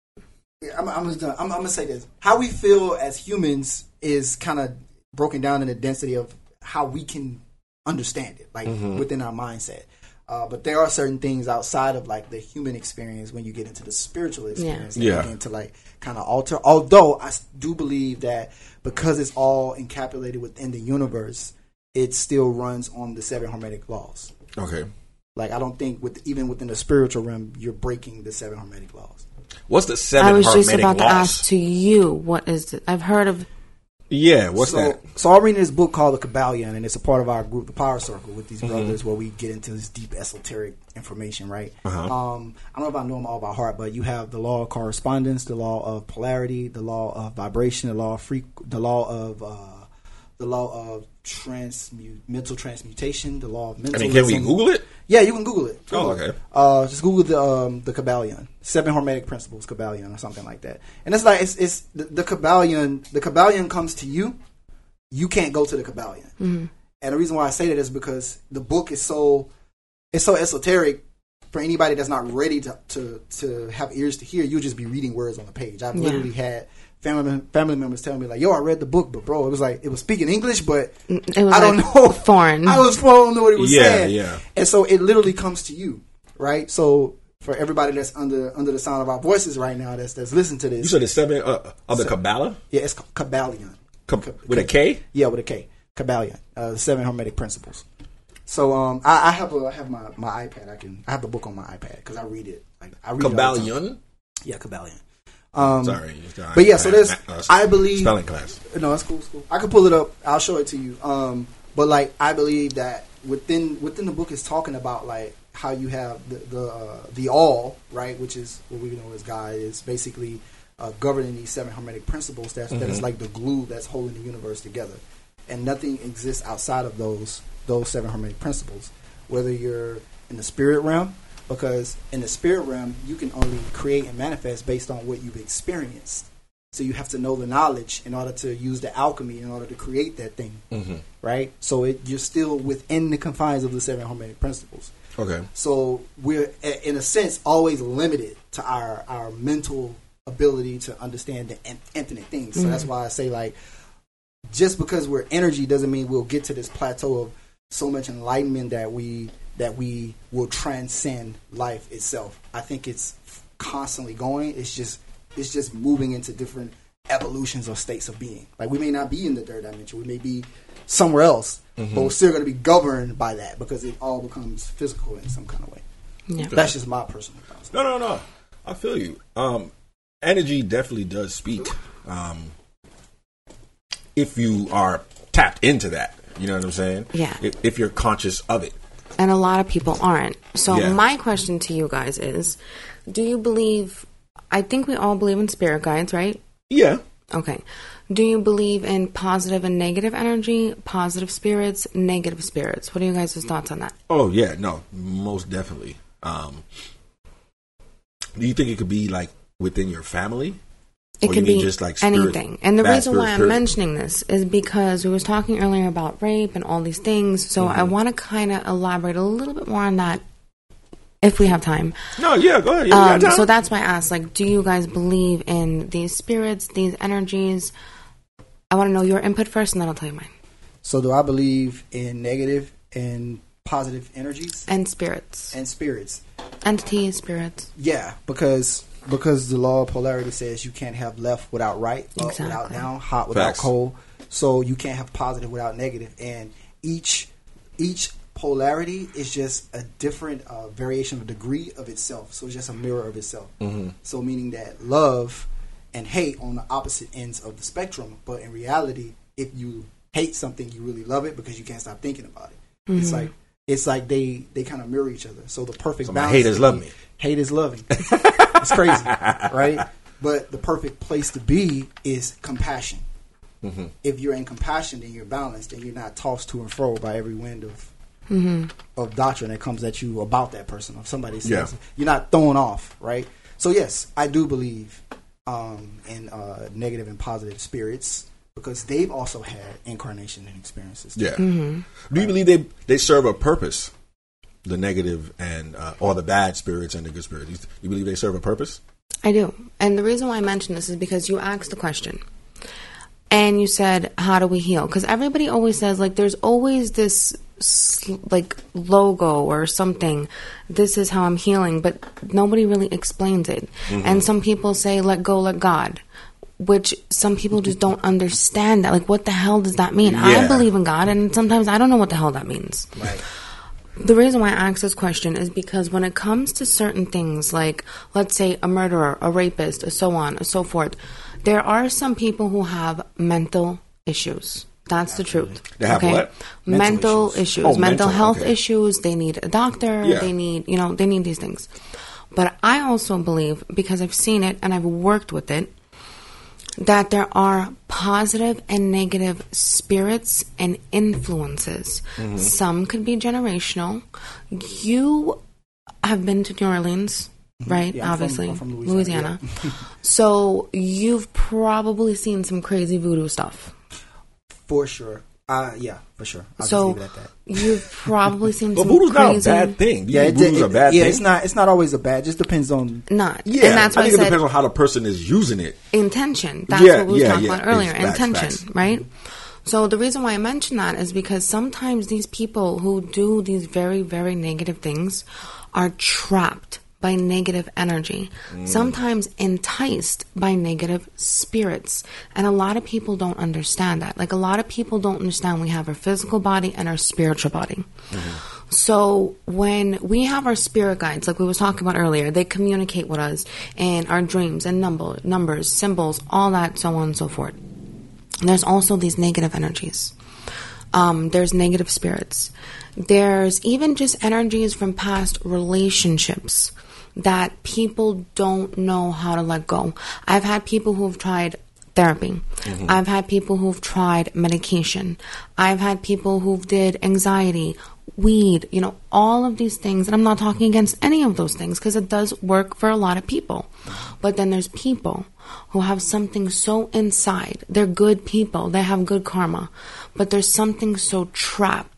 I'm gonna say this. How we feel as humans is kind of broken down in the density of how we can understand it, like within our mindset. But there are certain things outside of like the human experience when you get into the spiritual experience that Yeah. begin to like kind of alter. Although I do believe that because it's all encapsulated within the universe, it still runs on the 7 Hermetic laws. Okay. Like, I don't think even within the spiritual realm, you're breaking the 7 Hermetic laws. What's the 7 I was Hermetic just about to laws? ask to you, what is it? I've heard of. Yeah, what's that? So I'm reading this book called The Kabbalion, and it's a part of our group, the Power Circle, with these brothers, where we get into this deep esoteric information, right? I don't know if I know them all by heart, but you have the law of correspondence, the law of polarity, the law of vibration, the law of mental transmutation, the law of mentalism. Can we Google it? Yeah, you can Google it. Oh, okay. Just Google the Kabbalion, 7 Hermetic Principles Kabbalion, or something like that. And it's like it's the Kabbalion. The Kabbalion comes to you. You can't go to the Kabbalion. Mm-hmm. And the reason why I say that is because the book is so esoteric. For anybody that's not ready to have ears to hear, you'll just be reading words on the page. I've literally had family members tell me like, "Yo, I read the book, but bro, it was speaking English, but It was I don't know foreign. I don't know what it was saying." Yeah. And so it literally comes to you, right? So for everybody that's under the sound of our voices right now, that's listening to this, You said it's 7 of the Kabbalah? yeah, it's Kabbalion. With a K? Yeah, with a K. Kabbalion, the 7 Hermetic Principles. So I have my iPad. I have the book on my iPad because I read it. Like, I read it all the time. Kabbalion? Yeah, Kabbalion. Sorry. But yeah, so there's I believe spelling class. No, it's cool. It's cool. I can pull it up. I'll show it to you. But like I believe that within the book is talking about like how you have the all, right, which is what we know as God, is basically governing these 7 Hermetic principles. That is like the glue that's holding the universe together, and nothing exists outside of those 7 Hermetic principles. Whether you're in the spirit realm, because in the spirit realm you can only create and manifest based on what you've experienced. So you have to know the knowledge in order to use the alchemy in order to create that thing, right? So you're still within the confines of the 7 Hermetic principles. Okay. So we're, in a sense, always limited to our mental ability to understand the infinite things. So that's why I say, like, just because we're energy doesn't mean we'll get to this plateau of so much enlightenment that we will transcend life itself. I think it's constantly going. It's just moving into different evolutions or states of being. Like, we may not be in the third dimension. We may be somewhere else, but we're still going to be governed by that because it all becomes physical in some kind of way. Yeah. That's just my personal thoughts. No. I feel you. Energy definitely does speak. If you are tapped into that, you know what I'm saying? Yeah. If you're conscious of it. And a lot of people aren't. So my question to you guys is, do you believe, I think we all believe in spirit guides, right? Yeah. Okay. Do you believe in positive and negative energy, positive spirits, negative spirits? What are you guys' thoughts on that? Oh, yeah. No, most definitely. Do you think it could be like within your family? It can be just like anything. And the reason why I'm spirit? mentioning this is because we was talking earlier about rape and all these things. So I want to kind of elaborate a little bit more on that if we have time. No, yeah, go ahead. Yeah, so that's why I asked, like, do you guys believe in these spirits, these energies? I want to know your input first, and then I'll tell you mine. So do I believe in negative and positive energies? And spirits. And spirits. Entities, spirits. Yeah, because the law of polarity says you can't have left without right, up without down, hot without cold. So you can't have positive without negative. And each polarity is just a different variation of degree of itself. So it's just a mirror of itself. So meaning that love and hate on the opposite ends of the spectrum. But in reality, if you hate something, you really love it because you can't stop thinking about it. It's like they kind of mirror each other. So the perfect balance. Haters love me. Hate is loving. It's crazy, right? But the perfect place to be is compassion. If you're in compassion, then you're balanced, and you're not tossed to and fro by every wind of doctrine that comes at you about that person. If somebody says you're not thrown off, right? So yes, I do believe in negative and positive spirits because they've also had incarnation and experiences. Yeah. Do you believe they serve a purpose? The negative and or the bad spirits and the good spirits. You believe they serve a purpose? I do. And the reason why I mention this is because you asked the question. And you said, how do we heal? Because everybody always says, like, there's always this, like, logo or something. This is how I'm healing. But nobody really explains it. And some people say, let go, let God. Which some people just don't understand that. Like, what the hell does that mean? I believe in God. And sometimes I don't know what the hell that means. Right. The reason why I ask this question is because when it comes to certain things, like, let's say, a murderer, a rapist, or so on and so forth, there are some people who have mental issues. That's the truth. They have what? Mental issues. Oh, mental health okay. issues. They need a doctor. Yeah. They need, they need these things. But I also believe, because I've seen it and I've worked with it, that there are positive and negative spirits and influences. Mm-hmm. Some could be generational. You have been to New Orleans, right? Yeah, Obviously. I'm from Louisiana. So you've probably seen some crazy voodoo stuff. For sure. Yeah, for sure. I'll So just leave it at that. you've probably seen But some voodoo's not a crazy... bad thing. Yeah, Voodoo's a bad thing. it's not always a bad. It just depends on. Not. Yeah, And that's why I think I it said depends on how the person is using it. intention. That's Yeah, what we were talking yeah. about earlier. It's facts, Intention, facts. right? So the reason why I mention that is because sometimes these people who do these very, very negative things are trapped by negative energy, sometimes enticed by negative spirits. And a lot of people don't understand that. Like, a lot of people don't understand we have our physical body and our spiritual body. So when we have our spirit guides, like we was talking about earlier, they communicate with us in our dreams and numbers, symbols, all that, so on and so forth. There's also these negative energies. There's negative spirits. There's even just energies from past relationships that people don't know how to let go. I've had people who've tried therapy. I've had people who've tried medication. I've had people who've did anxiety, weed, all of these things. And I'm not talking against any of those things because it does work for a lot of people. But then there's people who have something so inside. They're good people. They have good karma. But there's something so trapped.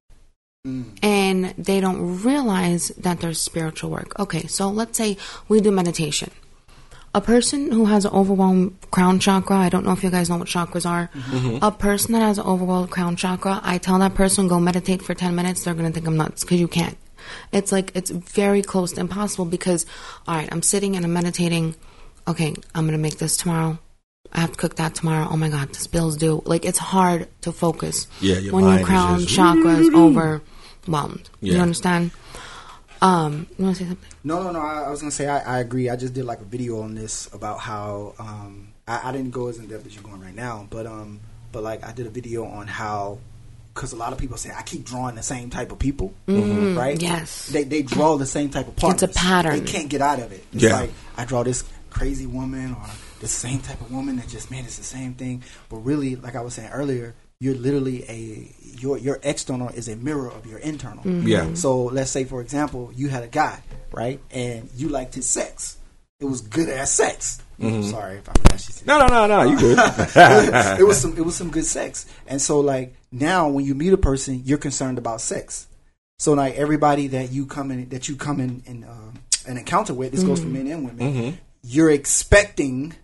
And they don't realize that there's spiritual work. Okay, so let's say we do meditation. A person who has an overwhelmed crown chakra, I don't know if you guys know what chakras are. A person that has an overwhelmed crown chakra, I tell that person, go meditate for 10 minutes, they're going to think I'm nuts because you can't. It's like, it's very close to impossible because, all right, I'm sitting and I'm meditating. Okay, I'm going to make this tomorrow. I have to cook that tomorrow. Oh my God, this bill's due. Like, it's hard to focus Yeah, your when mind your is crown just- chakra is overwhelmed. Yeah. You understand? You want to say something? No. I was gonna say I agree. I just did like a video on this about how I didn't go as in depth as you're going right now, but like I did a video on how, because a lot of people say I keep drawing the same type of people, right? Yes. They draw the same type of partners. It's a pattern. They can't get out of it. It's Yeah. like I draw this crazy woman or the same type of woman that just, man, it's the same thing. But really, like I was saying earlier, you're literally your external is a mirror of your internal. Yeah. So let's say, for example, you had a guy, right, and you liked his sex. It was good ass sex. Sorry if I forgot you said. No, you good. It was some good sex. And so like now when you meet a person, you're concerned about sex. So like everybody that you come in an encounter with, this goes for men and women, you're expecting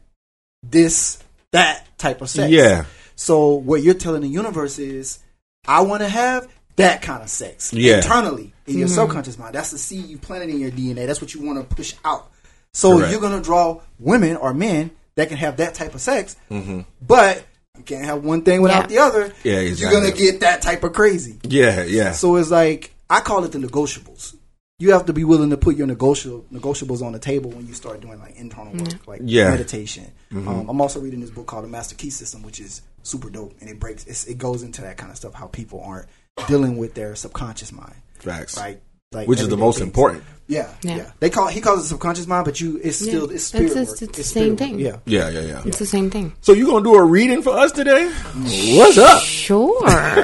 that type of sex. Yeah. So what you're telling the universe is, I want to have that kind of sex internally in your subconscious mind. That's the seed you planted in your DNA. That's what you want to push out. So Correct. you're going to draw women or men that can have that type of sex, but you can't have one thing without the other. Yeah, You're exactly. going to get that type of crazy. Yeah. So it's like, I call it the negotiables. You have to be willing to put your negotiables on the table when you start doing like internal work, like meditation. I'm also reading this book called The Master Key System, which is super dope, and it goes into that kind of stuff, how people aren't dealing with their subconscious mind. Facts. Right? Like Which is the everyday most things. important. Yeah. He calls it subconscious mind, but it's still it's spirit work. It's the It's same spirit work. thing. Yeah. Yeah. It's the same thing. So you gonna do a reading for us today? What's up? Sure.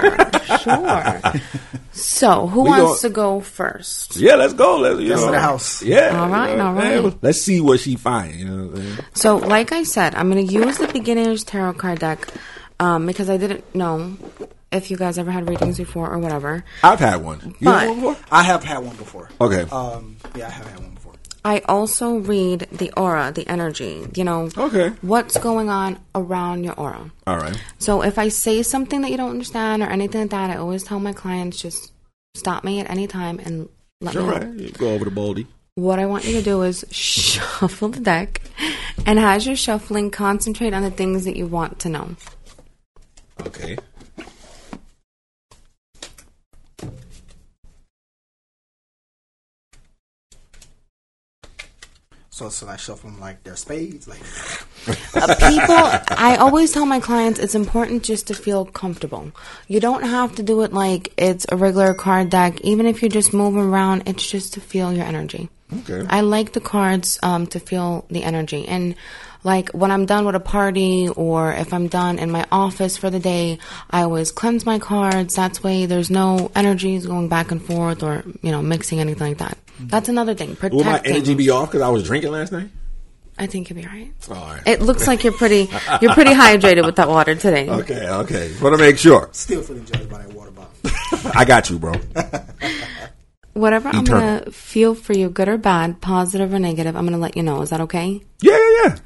So, who wants to go first? Yeah, let's go. Let's That's the house. Yeah. All right, all right. Let's see what she finds. You know what I'm saying? So, like I said, I'm going to use the beginner's tarot card deck because I didn't know if you guys ever had readings before or whatever. I've had one. You had one before? I have had one before. Okay. Yeah, I have had one before. I also read the aura, the energy, Okay. what's going on around your aura. All right. So if I say something that you don't understand or anything like that, I always tell my clients, just stop me at any time and let me know. Right. You go over the baldy. What I want you to do is shuffle the deck, and as you're shuffling, concentrate on the things that you want to know. Okay. So I shuffle them like they're spades? Like I always tell my clients it's important just to feel comfortable. You don't have to do it like it's a regular card deck. Even if you're just moving around, it's just to feel your energy. Okay. I like the cards to feel the energy. And like when I'm done with a party or if I'm done in my office for the day, I always cleanse my cards. That's way there's no energies going back and forth or, mixing anything like that. That's another thing. Protecting. Will my energy be off because I was drinking last night? I think you'll be all right. All right. It looks like you're pretty hydrated with that water today. Okay. Want to make sure. Still feeling jealous by that water bottle. I got you, bro. Whatever I'm going to feel for you, good or bad, positive or negative, I'm going to let you know. Is that okay? Yeah.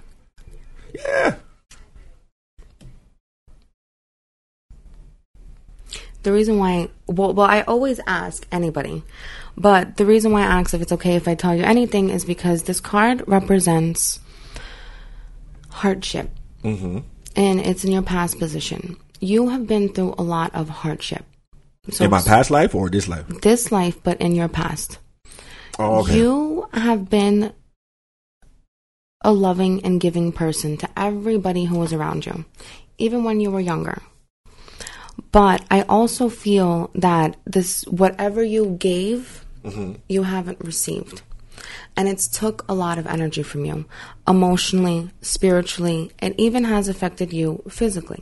The reason why, well, I always ask anybody, but the reason why I ask if it's okay if I tell you anything is because this card represents hardship. Mm-hmm. And it's in your past position. You have been through a lot of hardship. So in my past life or this life? This life, but in your past. Oh, okay. You have been a loving and giving person to everybody who was around you, even when you were younger. But I also feel that this, whatever you gave, you haven't received. And it's took a lot of energy from you, emotionally, spiritually. It even has affected you physically.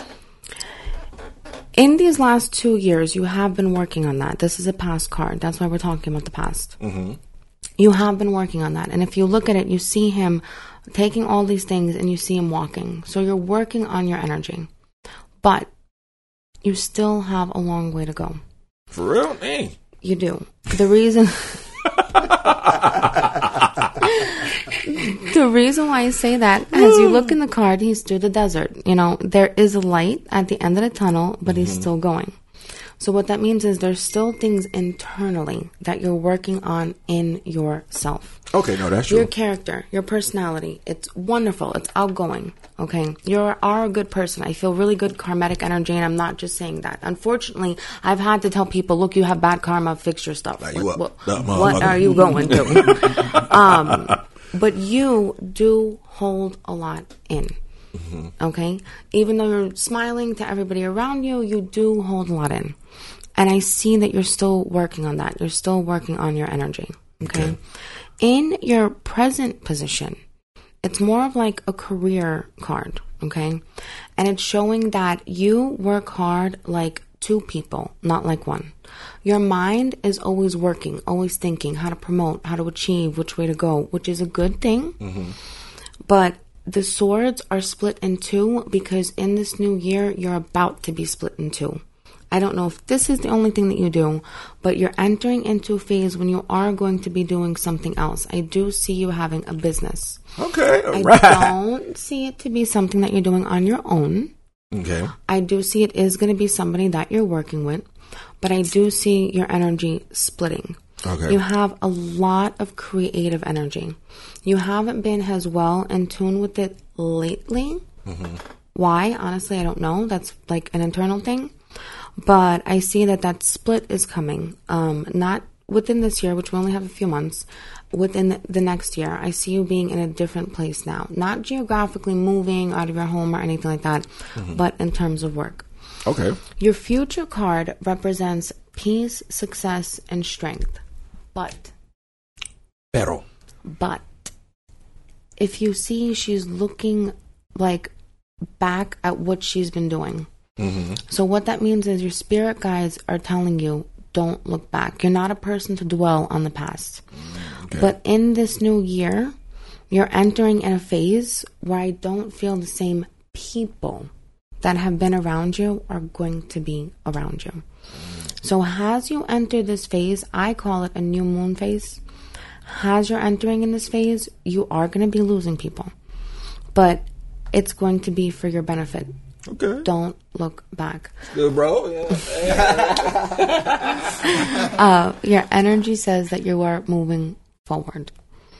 In these last 2 years, you have been working on that. This is a past card. That's why we're talking about the past. Mm-hmm. You have been working on that. And if you look at it, you see him taking all these things and you see him walking. So you're working on your energy. But you still have a long way to go. For real? Dang. You do. The reason why I say that, as you look in the card, he's through the desert. There is a light at the end of the tunnel, but he's still going. So what that means is there's still things internally that you're working on in yourself. Okay, no, that's true. Your character, your personality, it's wonderful. It's outgoing, okay? You are a good person. I feel really good karmatic energy, and I'm not just saying that. Unfortunately, I've had to tell people, look, you have bad karma, fix your stuff. What are you going to? But you do hold a lot in. Okay? Even though you're smiling to everybody around you, you do hold a lot in. And I see that you're still working on that. You're still working on your energy. Okay? In your present position, it's more of like a career card. Okay? And it's showing that you work hard like two people, not like one. Your mind is always working, always thinking how to promote, how to achieve, which way to go, which is a good thing. But the swords are split in two because in this new year, you're about to be split in two. I don't know if this is the only thing that you do, but you're entering into a phase when you are going to be doing something else. I do see you having a business. Okay, all I right. don't see it to be something that you're doing on your own. Okay. I do see it is going to be somebody that you're working with, but I do see your energy splitting. Okay. You have a lot of creative energy. You haven't been as well in tune with it lately. Why? Honestly, I don't know. That's like an internal thing. But I see that split is coming. Not within this year, which we only have a few months. Within the next year, I see you being in a different place now. Not geographically moving out of your home or anything like that, but in terms of work. Okay. Your future card represents peace, success, and strength. But if you see she's looking like back at what she's been doing. So what that means is your spirit guides are telling you, don't look back. You're not a person to dwell on the past. Okay. But in this new year, you're entering in a phase where I don't feel the same people that have been around you are going to be around you. So as you enter this phase, I call it a new moon phase. As you're entering in this phase, you are going to be losing people. But it's going to be for your benefit. Okay. Don't look back. Good, bro. Yeah. Your energy says that you are moving forward.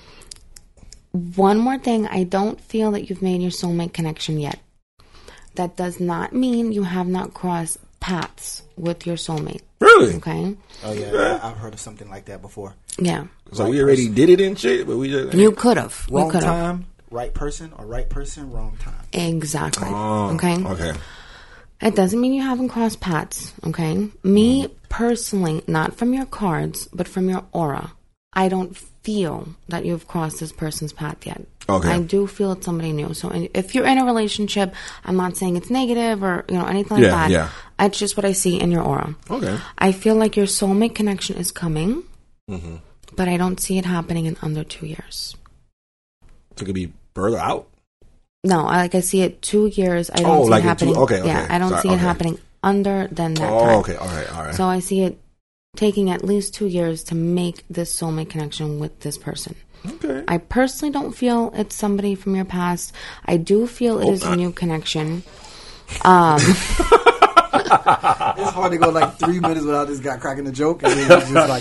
One more thing, I don't feel that you've made your soulmate connection yet. That does not mean you have not crossed paths with your soulmate. Really? Okay. Oh yeah, I've heard of something like that before. Yeah. So we already did it and shit, but we just You could have. Wrong time, right person, or right person, wrong time. Exactly. Oh, Okay. Okay. It doesn't mean you haven't crossed paths. Okay. Me personally, not from your cards, but from your aura, I don't feel that you've crossed this person's path yet. Okay. I do feel it's somebody new. So if you're in a relationship, I'm not saying it's negative or anything like that. Yeah. It's just what I see in your aura. Okay. I feel like your soulmate connection is coming, but I don't see it happening in under 2 years. So it could be further out. No, I see it 2 years. I don't see like it happening. okay. Yeah, I don't see it happening under than that time. Oh, okay. All right. So I see it taking at least 2 years to make this soulmate connection with this person. Okay. I personally don't feel it's somebody from your past. I do feel it is a new connection. It's hard to go like 3 minutes without this guy cracking a joke, and then it's just like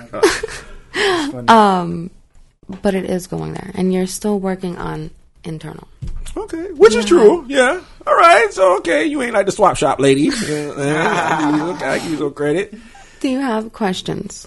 that. But it is going there, and you're still working on internal. Okay, which is true. Yeah. All right. So okay, you ain't like the swap shop lady. I give you some credit. Do you have questions?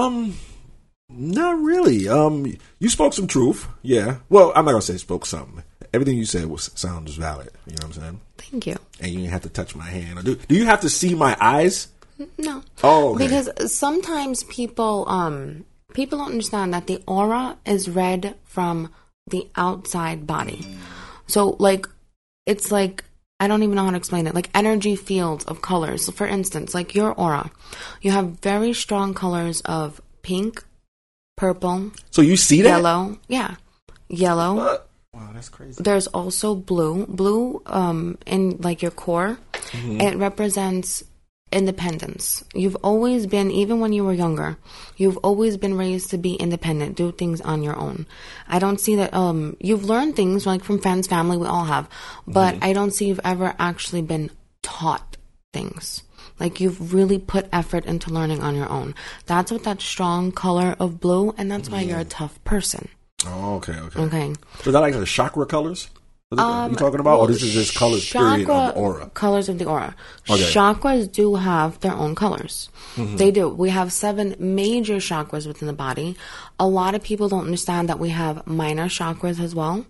Not really. You spoke some truth. Yeah. Well, I'm not gonna say spoke something. Everything you said sounds valid. You know what I'm saying? Thank you. And you didn't have to touch my hand. Or do you have to see my eyes? No. Oh, okay. Because sometimes people don't understand that the aura is read from the outside body. So, like, it's like, I don't even know how to explain it. Like energy fields of colors. So for instance, like your aura, you have very strong colors of pink, purple. So you see that? Yellow. Yeah. Yellow. What? Wow, that's crazy. There's also blue. Blue, in like your core, it represents independence. You've always been, even when you were younger, you've always been raised to be independent, do things on your own. I don't see that, you've learned things like from friends, family, we all have, but I don't see you've ever actually been taught things. Like you've really put effort into learning on your own. That's what that strong color of blue, and that's why you're a tough person. Oh, okay. Okay. So is that like the chakra colors? You talking about, or this is just colors period of the aura? Colors of the aura. Okay. Chakras do have their own colors. They do. We have 7 major chakras within the body. A lot of people don't understand that we have minor chakras as well.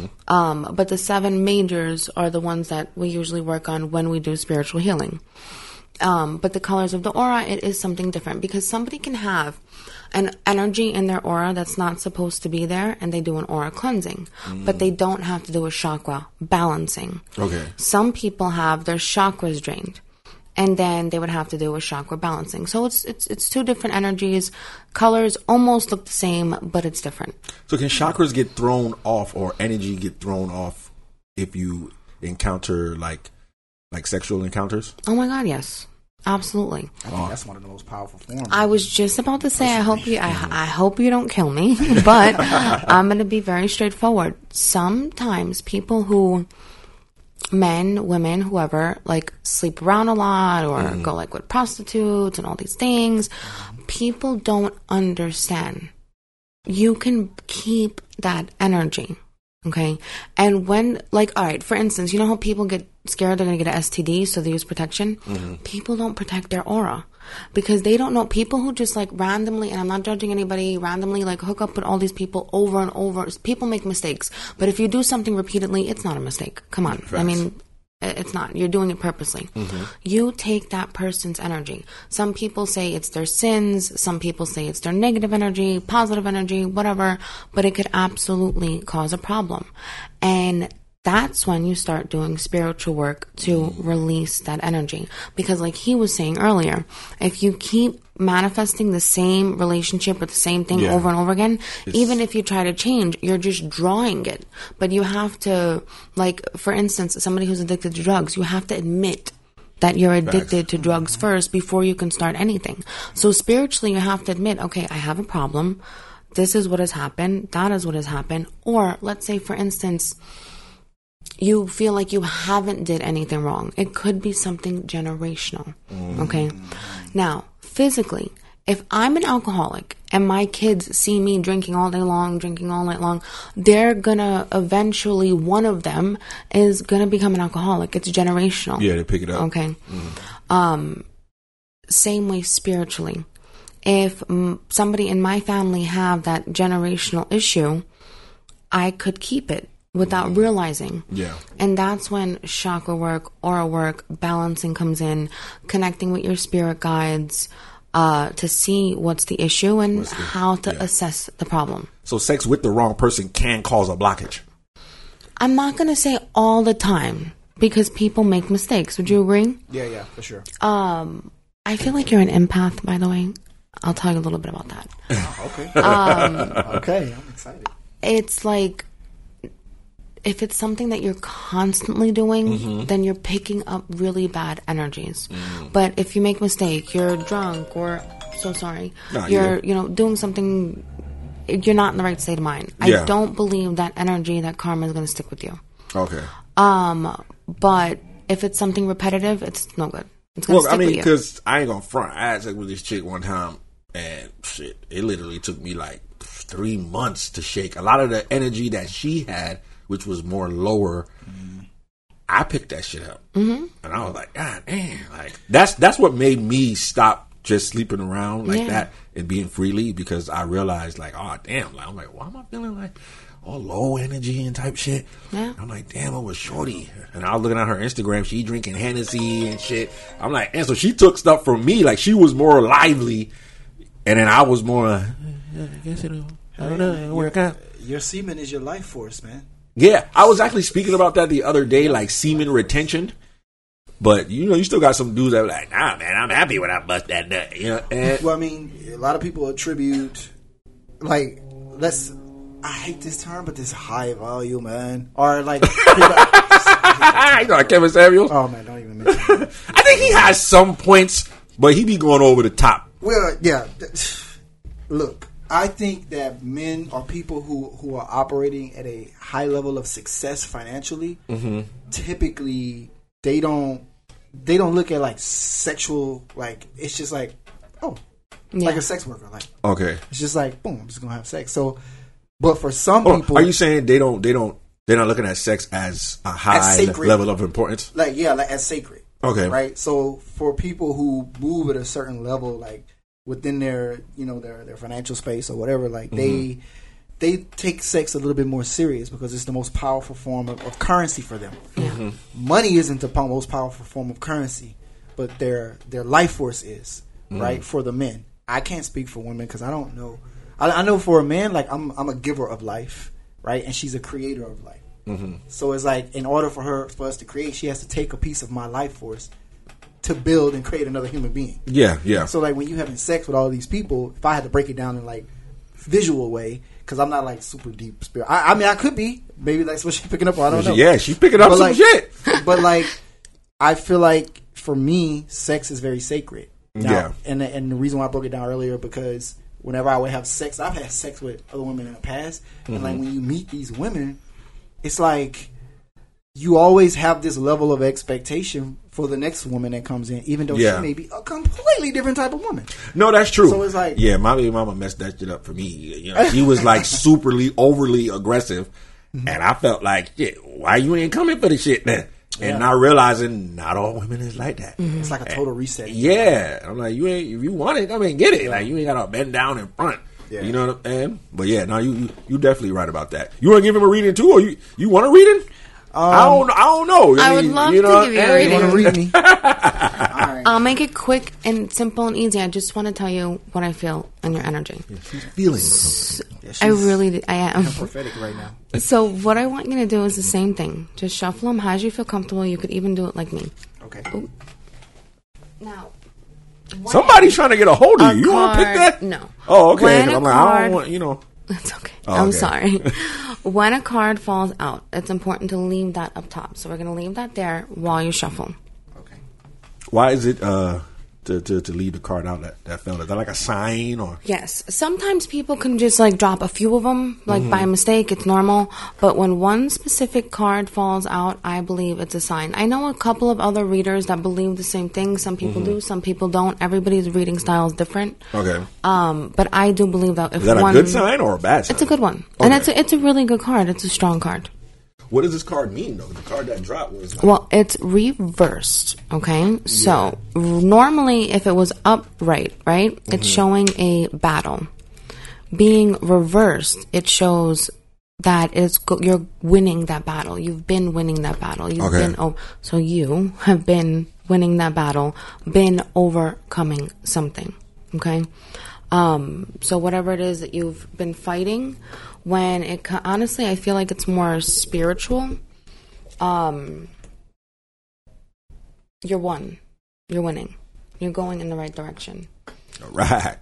But the 7 majors are the ones that we usually work on when we do spiritual healing. But the colors of the aura, it is something different because somebody can have an energy in their aura that's not supposed to be there, and they do an aura cleansing, but they don't have to do a chakra balancing. Okay. Some people have their chakras drained, and then they would have to do a chakra balancing. So it's 2 different energies. Colors almost look the same, but it's different. So can chakras get thrown off, or energy get thrown off if you encounter like sexual encounters? Oh my God, yes. Absolutely. I think that's one of the most powerful forms. I was just about to say, I hope you don't kill me, but I'm going to be very straightforward. Sometimes people who, men, women, whoever, like sleep around a lot or go like with prostitutes and all these things, people don't understand. You can keep that energy. Okay. And when, like, all right, for instance, you know how people get scared they're going to get an STD, so they use protection? People don't protect their aura because they don't know. People who just like randomly, and I'm not judging anybody, randomly like hook up with all these people over and over. People make mistakes. But if you do something repeatedly, it's not a mistake. Come on. Facts. I mean, it's not. You're doing it purposely. You take that person's energy. Some people say it's their sins. Some people say it's their negative energy, positive energy, whatever. But it could absolutely cause a problem. And that's when you start doing spiritual work to release that energy. Because like he was saying earlier, if you keep manifesting the same relationship or the same thing over and over again, even if you try to change, you're just drawing it. But you have to, like, for instance, somebody who's addicted to drugs, you have to admit that you're addicted to drugs first before you can start anything. So spiritually, you have to admit, okay, I have a problem. This is what has happened. That is what has happened. Or let's say, for instance, you feel like you haven't did anything wrong. It could be something generational. Okay. Now, physically, if I'm an alcoholic and my kids see me drinking all day long, drinking all night long, they're gonna eventually, one of them is gonna become an alcoholic. It's generational. Yeah, they pick it up. Okay. Same way spiritually. If somebody in my family have that generational issue, I could keep it without realizing. Yeah. And that's when chakra work, aura work, balancing comes in, connecting with your spirit guides to see what's the issue and how to assess the problem. So sex with the wrong person can cause a blockage. I'm not going to say all the time because people make mistakes. Would you agree? Yeah, for sure. I feel like you're an empath, by the way. I'll tell you a little bit about that. Okay. Okay, I'm excited. It's like, if it's something that you're constantly doing, then you're picking up really bad energies. But if you make a mistake, you're drunk or so sorry, you're doing something, you're not in the right state of mind. Yeah. I don't believe that energy, that karma is going to stick with you. Okay. But if it's something repetitive, it's no good. It's going to stick with you. Because I ain't gonna front. I had sex with this chick one time, and shit, it literally took me like 3 months to shake. A lot of the energy that she had, which was more lower, I picked that shit up, and I was like, God damn! Like that's what made me stop just sleeping around like that and being freely, because I realized like, oh damn! Like, I'm like, why am I feeling like all low energy and type shit? Yeah. I'm like, damn, it was shorty, and I was looking at her Instagram. She drinking Hennessy and shit. I'm like, and so she took stuff from me. Like she was more lively, and then I was more. I guess I don't know. Work out. Your semen is your life force, man. Yeah, I was actually speaking about that the other day, like semen retention. But you still got some dudes that are like, nah, man, I'm happy when I bust that nut. And Well, I mean, a lot of people attribute, like, I hate this term, but this high volume, man, or like, like Kevin Samuels. Oh man, don't even mention it. I think he has some points, but he be going over the top. Well, yeah. Look, I think that men or people who are operating at a high level of success financially, typically they don't look at like sexual, like it's just like, like a sex worker, like Okay. it's just like boom, I'm just gonna have sex. So, but for some people, Are you saying they're not looking at sex as a high level of importance? like as sacred? Okay. Right. So for people who move at a certain level, like within their their financial space or whatever, like they take sex a little bit more serious because it's the most powerful form of currency for them. Money isn't the most powerful form of currency, but their life force is, right, for the men. I can't speak for women because I don't know. I know for a man, like I'm a giver of life, right, and she's a creator of life. So it's like, in order for us to create, she has to take a piece of my life force to build and create another human being. Yeah. So like when you having sex with all these people, if I had to break it down in like visual way, because I'm not like super deep spirit. I mean, I could be. Maybe that's what she's picking up on. I don't know. Yeah, she's picking up But some like, shit. But like, I feel like for me, sex is very sacred. Now, and the reason why I broke it down earlier, because whenever I would have sex, I've had sex with other women in the past, and like when you meet these women, it's like you always have this level of expectation for the next woman that comes in, even though she may be a completely different type of woman. No, that's true. So it's like, yeah, my baby mama messed that shit up for me. She was like overly aggressive, and I felt like, shit, why you ain't coming for the shit then? And not realizing not all women is like that. It's like a total reset. Yeah, I'm like, if you want it, come and get it. Like, you ain't gotta bend down in front. Yeah. You know what I'm saying? But yeah, no, you definitely right about that. You want to give him a reading too, or you want a reading? I don't know. I would love to give you a reading. You want to read me? All right. I'll make it quick and simple and easy. I just want to tell you what I feel in your energy. Yeah, she's feeling something. Yeah, I am. I'm prophetic right now. So what I want you to do is the same thing. Just shuffle them as you feel comfortable. You could even do it like me. Okay. Ooh. Now, Somebody's trying to get a hold of you. You want to pick that? No. Oh, okay. When 'Cause I'm like, I don't want, It's okay. Oh, I'm okay. sorry. When a card falls out, it's important to leave that up top. So we're going to leave that there while you shuffle. Okay. Why is it to leave the card out that fell? Is that like a sign or? Yes. Sometimes people can just like drop a few of them, like by mistake. It's normal. But when one specific card falls out, I believe it's a sign. I know a couple of other readers that believe the same thing. Some people do, some people don't. Everybody's reading style is different. Okay. But I do believe that if Is that one, a good sign or a bad sign? it's a good one, Okay. and it's a really good card. It's a strong card. what does this card mean, though? The card that dropped was like, Well, it's reversed, okay? So, normally if it was upright, right, it's showing a battle. Being reversed, it shows that you're winning that battle. You've been winning that battle. You've been so you have been winning that battle, been overcoming something, okay? So whatever it is that you've been fighting, when it honestly, I feel like it's more spiritual. You're won. You're winning. You're going in the right direction. all right.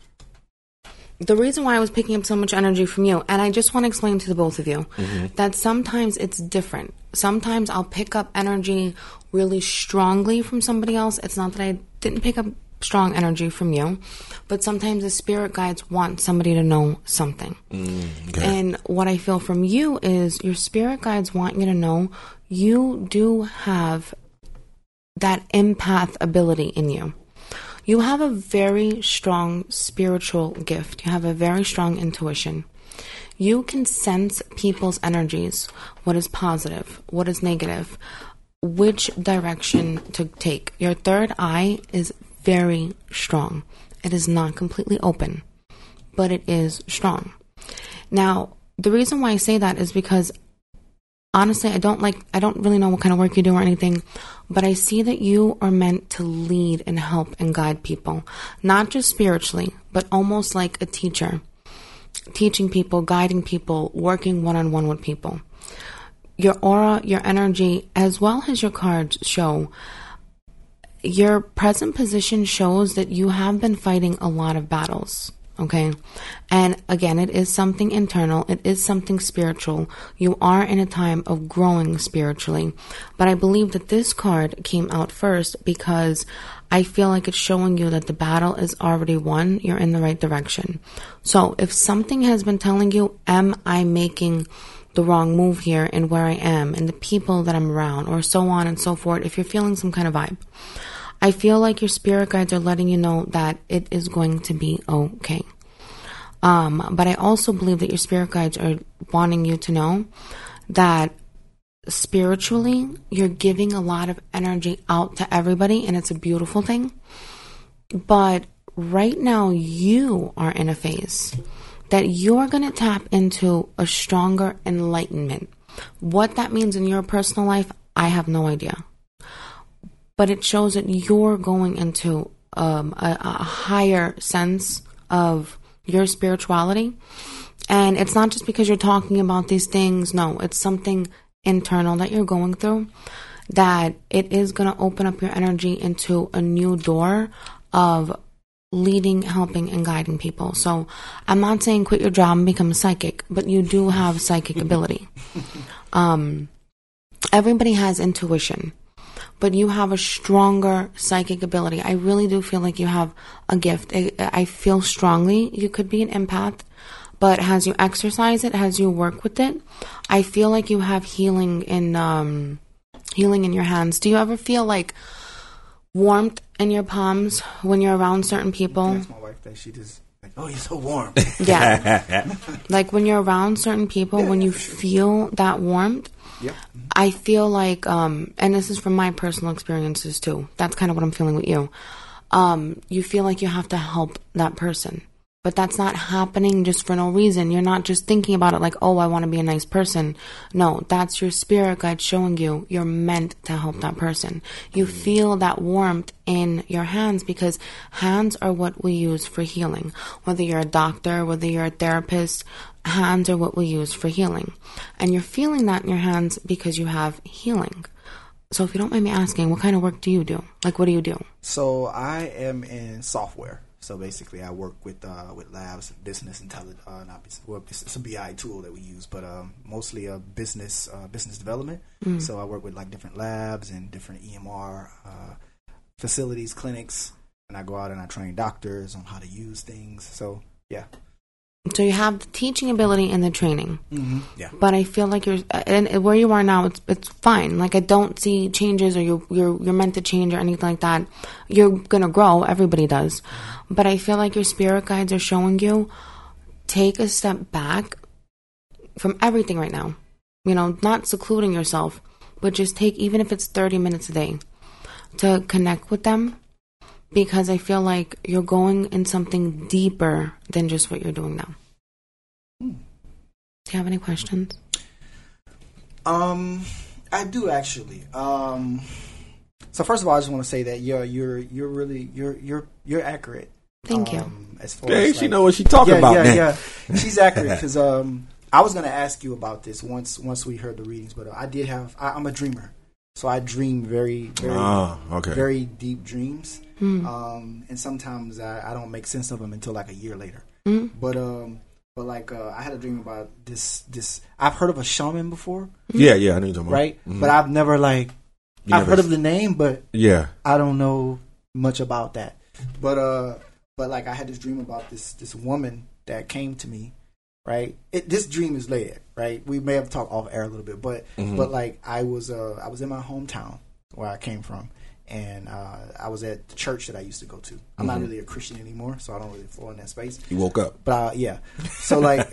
The reason why I was picking up so much energy from you, and I just want to explain to the both of you, that sometimes it's different. Sometimes I'll pick up energy really strongly from somebody else. It's not that I didn't pick up strong energy from you, but sometimes the spirit guides want somebody to know something. Okay. And what I feel from you is your spirit guides want you to know you do have that empath ability in you. You have a very strong spiritual gift. You have a very strong intuition. You can sense people's energies, what is positive, what is negative, which direction to take. Your third eye is very strong. It is not completely open, but it is strong. Now, the reason why I say that is because honestly, I don't really know what kind of work you do or anything, but I see that you are meant to lead and help and guide people, not just spiritually, but almost like a teacher, teaching people, guiding people, working one-on-one with people. Your aura, your energy, as well as your cards show, your present position shows that you have been fighting a lot of battles. Okay. And again, it is something internal. It is something spiritual. You are in a time of growing spiritually. But I believe that this card came out first because I feel like it's showing you that the battle is already won. You're in the right direction. So if something has been telling you, am I making the wrong move here and where I am and the people that I'm around, or so on and so forth, if you're feeling some kind of vibe, I feel like your spirit guides are letting you know that it is going to be okay. But I also believe that your spirit guides are wanting you to know that spiritually, you're giving a lot of energy out to everybody, and it's a beautiful thing. But right now, you are in a phase that you're going to tap into a stronger enlightenment. What that means in your personal life, I have no idea. But it shows that you're going into a higher sense of your spirituality. And it's not just because you're talking about these things. No, it's something internal that you're going through, that it is going to open up your energy into a new door of leading, helping, and guiding people. So I'm not saying quit your job and become a psychic, but you do have psychic ability. Everybody has intuition, but you have a stronger psychic ability. I really do feel like you have a gift. I feel strongly you could be an empath, but as you exercise it, as you work with it, I feel like you have healing in your hands. Do you ever feel like warmth in your palms when you're around certain people? That's my wife. That she just like, oh, you're so warm. Yeah. Like when you're around certain people, when you feel that warmth, Yep. I feel like, and this is from my personal experiences too. That's kind of what I'm feeling with you. You feel like you have to help that person, but that's not happening just for no reason. You're not just thinking about it like, oh, I want to be a nice person. No, that's your spirit guide showing you you're meant to help that person. You feel that warmth in your hands because hands are what we use for healing. Whether you're a doctor, whether you're a therapist, hands are what we use for healing. And you're feeling that in your hands because you have healing. So if you don't mind me asking, what kind of work do you do? Like, what do you do? So I am in software. So basically, I work with labs, business intelligence. It's a BI tool that we use, but mostly business development. So I work with like different labs and different EMR facilities, clinics, and I go out and I train doctors on how to use things. So yeah. So you have the teaching ability and the training. Mm-hmm. Yeah. But I feel like and where you are now, it's fine. Like I don't see changes or you're meant to change or anything like that. You're gonna grow. Everybody does. But I feel like your spirit guides are showing you take a step back from everything right now. not secluding yourself, but just take, even if it's 30 minutes a day, to connect with them, because I feel like you're going in something deeper than just what you're doing now. Do you have any questions? I do actually. So first of all, I just want to say that you're really you're accurate. Thank you. As far Hey, as she know what she talking about, man. Yeah, she's accurate because I was going to ask you about this once we heard the readings, but I'm a dreamer, so I dream very very deep dreams, and sometimes I don't make sense of them until like a year later. But like I had a dream about this. I've heard of a shaman before. Yeah, I know you're talking about. Right, but I've never I've heard of the name, but I don't know much about that. But like I had this dream about this woman that came to me, right? This dream is later, right? We may have talked off air a little bit, but like I was in my hometown where I came from, and I was at the church that I used to go to. I'm not really a Christian anymore, so I don't really fall in that space. You woke up, but yeah. So like,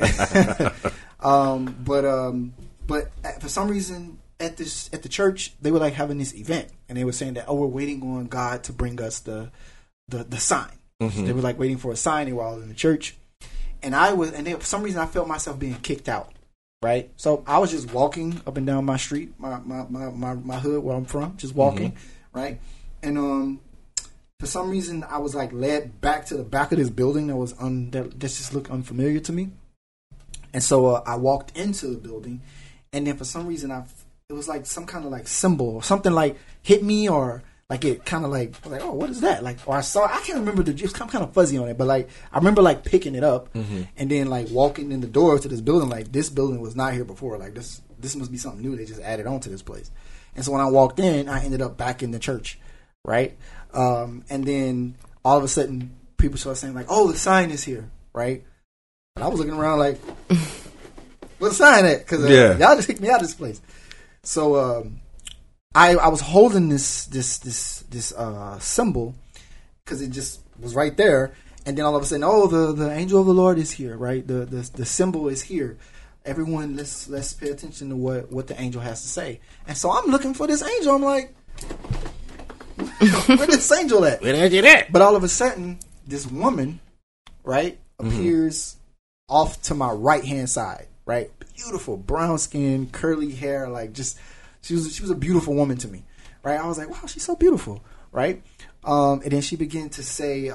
but for some reason at the church they were like having this event, and they were saying that we're waiting on God to bring us the sign. They were like waiting for a sign while I was in the church, and for some reason I felt myself being kicked out. Right, so I was just walking up and down my street, my hood where I'm from, just walking, right, and for some reason I was like led back to the back of this building that just looked unfamiliar to me, and so I walked into the building, and then for some reason it was like some kind of like symbol or something like hit me, or like it kind of like, I was like, oh, what is that? Like, or I can't remember it's kind of fuzzy on it, but like I remember like picking it up and then like walking in the door to this building. Like this building was not here before. Like this must be something new they just added on to this place. And so when I walked in, I ended up back in the church, right? And then all of a sudden people started saying like, oh, the sign is here, right? And I was looking around like, what's the sign at? Because y'all just kicked me out of this place. So I was holding this symbol because it just was right there, and then all of a sudden, the angel of the Lord is here, right? The symbol is here. Everyone, let's pay attention to what the angel has to say. And so I'm looking for this angel. I'm like, where's this angel at? Where did you at? But all of a sudden, this woman, right, appears off to my right hand side, right? Beautiful brown skin, curly hair, like just. She was a beautiful woman to me, right? I was like, wow, she's so beautiful, right? And then she began to say,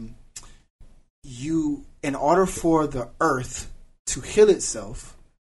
in order for the earth to heal itself,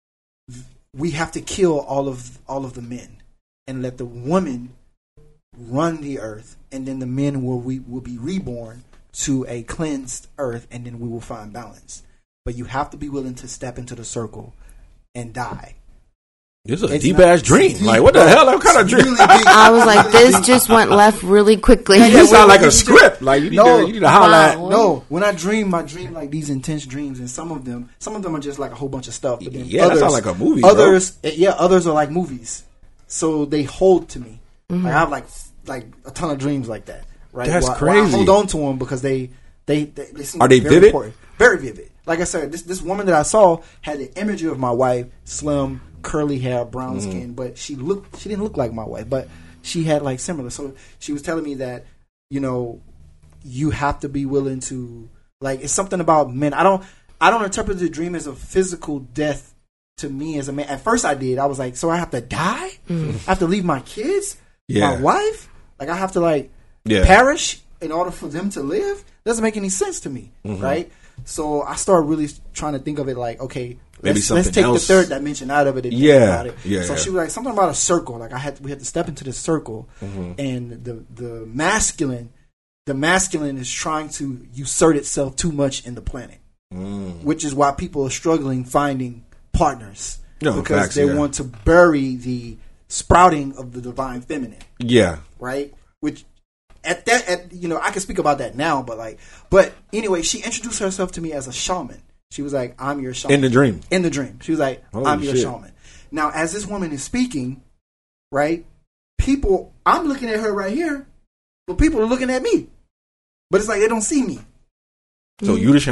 we have to kill all of the men and let the women run the earth, and then the men will be reborn to a cleansed earth, and then we will find balance. But you have to be willing to step into the circle and die. This is a deep ass dream. Like, what the hell? What kind of dream? I was like, this just went left really quickly. You sound like a script. Like you need to highlight. No, when I dream like these intense dreams, and some of them are just like a whole bunch of stuff. But then that sounds like a movie. Others are like movies, so they hold to me. Like I have like a ton of dreams like that. Right? That's crazy. I hold on to them because they seem are they very vivid? Important. Very vivid. Like I said, this woman that I saw had the imagery of my wife, slim, curly hair, brown skin, but she didn't look like my wife, but she had like similar. So she was telling me that, you have to be willing to, like, it's something about men. I don't interpret the dream as a physical death to me as a man. At first I did. I was like, so I have to die? I have to leave my kids? My wife? Like I have to perish in order for them to live? Doesn't make any sense to me, right? So I started really trying to think of it like, okay, let's take else. The third dimension out of it and think about it. So she was like, something about a circle. Like we had to step into this circle, and the masculine is trying to usurp itself too much in the planet, which is why people are struggling finding partners because they want to bury the sprouting of the divine feminine. Yeah. Right? Which I can speak about that now, but anyway, she introduced herself to me as a shaman. She was like, I'm your shaman. In the dream. She was like, I'm your shaman. Now, as this woman is speaking, right, I'm looking at her right here, but people are looking at me. But it's like they don't see me. So you the shaman?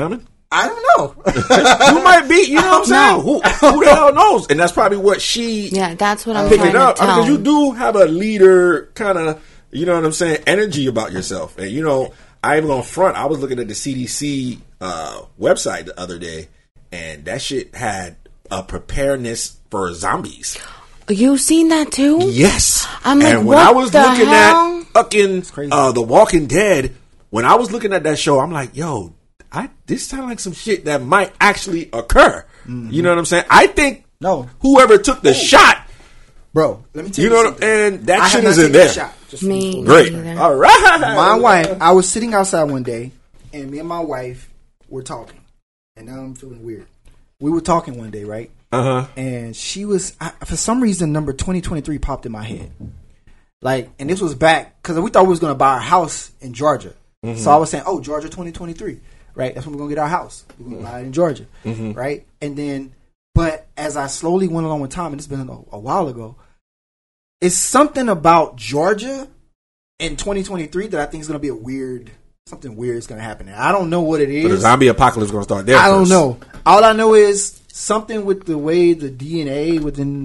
I don't know. You might be, you know what I'm saying? Who the hell knows? And that's probably what she Yeah, that's what I'm picking trying up. to tell. Because you do have a leader kind of, you know what I'm saying, energy about yourself. And, you know, I ain't gonna front. I was looking at the CDC website the other day, and that shit had a preparedness for zombies. You seen that too? Yes. I'm like, and when what I was the looking hell? at fucking The Walking Dead, when I was looking at that show, I'm like, yo, this sounds like some shit that might actually occur. Mm-hmm. You know what I'm saying? I think whoever took the shot, bro, let me tell you something. And that shit is in there. Me great. either. All right. My wife, I was sitting outside one day, and me and my wife were talking, and now I'm feeling weird. We were talking one day, right? And she was, for some reason, number 2023 popped in my head. Like, and this was back, because we thought we was going to buy our house in Georgia. Mm-hmm. So I was saying, oh, Georgia 2023, right? That's when we're going to get our house. We're going to buy it in Georgia, right? And then, but as I slowly went along with time, and it's been a while ago, it's something about Georgia in 2023 that I think is going to be something weird is going to happen there. I don't know what it is. So the zombie apocalypse is going to start there. I don't know. All I know is something with the way the DNA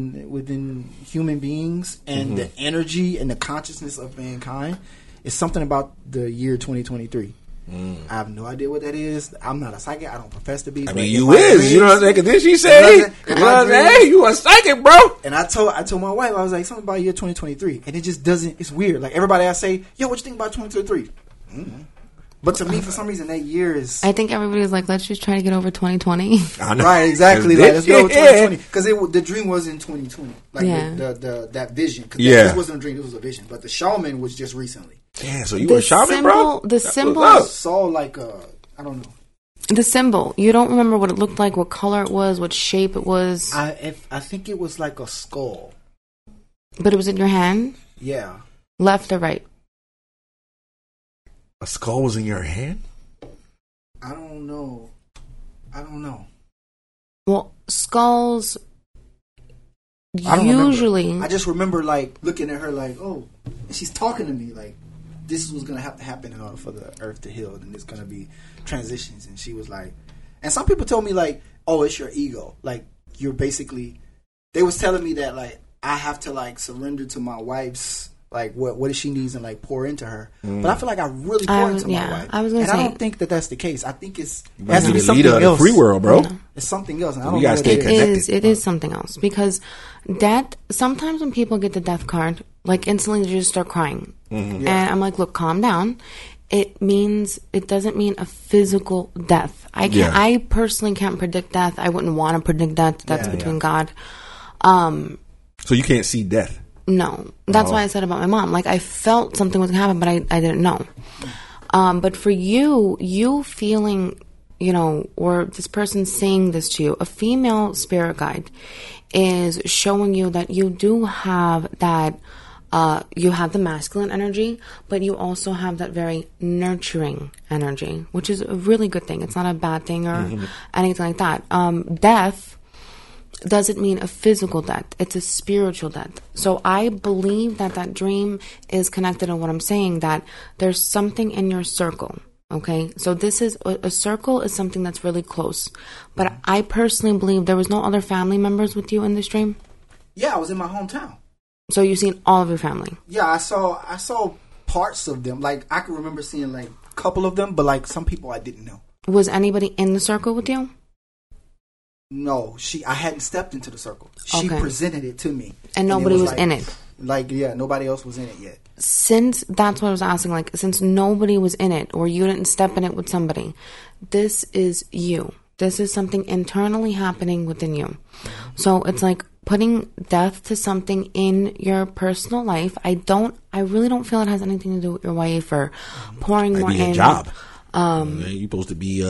within human beings and the energy and the consciousness of mankind is something about the year 2023. I have no idea what that is. I'm not a psychic. I don't profess to be. I mean, you is. You know what I'm saying? Because then she say, you know what I'm saying? Hey, you a psychic, bro. And I told my wife, I was like, something about year 2023. And it just doesn't, it's weird. Like, everybody I say, yo, what you think about 2023? Mm-hmm. But to me, for some reason, that year is... I think everybody's like, let's just try to get over 2020. Right, exactly. Like, let's go over 2020. Because the dream was in 2020. Like, that vision. Because this wasn't a dream, this was a vision. But the shaman was just recently. Yeah, so you were a shaman, bro? The symbol... I saw, like, I don't know. The symbol. You don't remember what it looked like, what color it was, what shape it was? I think it was like a skull. But it was in your hand? Yeah. Left or right? A skull was in your hand? I don't know. Well, skulls I don't usually... remember. I just remember, like, looking at her like, oh, and she's talking to me like, this was going to have to happen in order for the earth to heal, and there's going to be transitions. And she was like, and some people told me, like, oh, it's your ego. Like, you're basically, they was telling me that, like, I have to, like, surrender to my wife's, like, what she needs and, like, pour into her. But I feel like I really pour into my wife. I was gonna say, I don't think that that's the case. I think it you has to be something else. The free world, bro. No. It's something else. And I don't gotta know stay what connected. It is something else. Because death, sometimes when people get the death card, like, instantly they just start crying. And I'm like, look, calm down. It doesn't mean a physical death. I personally can't predict death. I wouldn't want to predict death. That's between God. So you can't see death? No. That's why I said about my mom. Like, I felt something was going to happen, but I didn't know. But for you feeling, you know, or this person saying this to you, a female spirit guide is showing you that you do have that, you have the masculine energy, but you also have that very nurturing energy, which is a really good thing. It's not a bad thing or anything like that. Death doesn't mean a physical death. It's a spiritual death. So I believe that dream is connected to what I'm saying, that there's something in your circle. Okay, so this is a circle is something that's really close. But I personally believe there was no other family members with you in this dream. Yeah, I was in my hometown. So you've seen all of your family. Yeah, I saw parts of them. Like, I can remember seeing, like, a couple of them, but, like, some people I didn't know. Was anybody in the circle with you? No, I hadn't stepped into the circle. She presented it to me. And nobody was in it? Like, yeah, nobody else was in it yet. Since that's what I was asking, like, since nobody was in it or you didn't step in it with somebody, this is you. This is something internally happening within you. So it's like putting death to something in your personal life. I really don't feel it has anything to do with your wife or pouring more in. Your job. You're supposed to be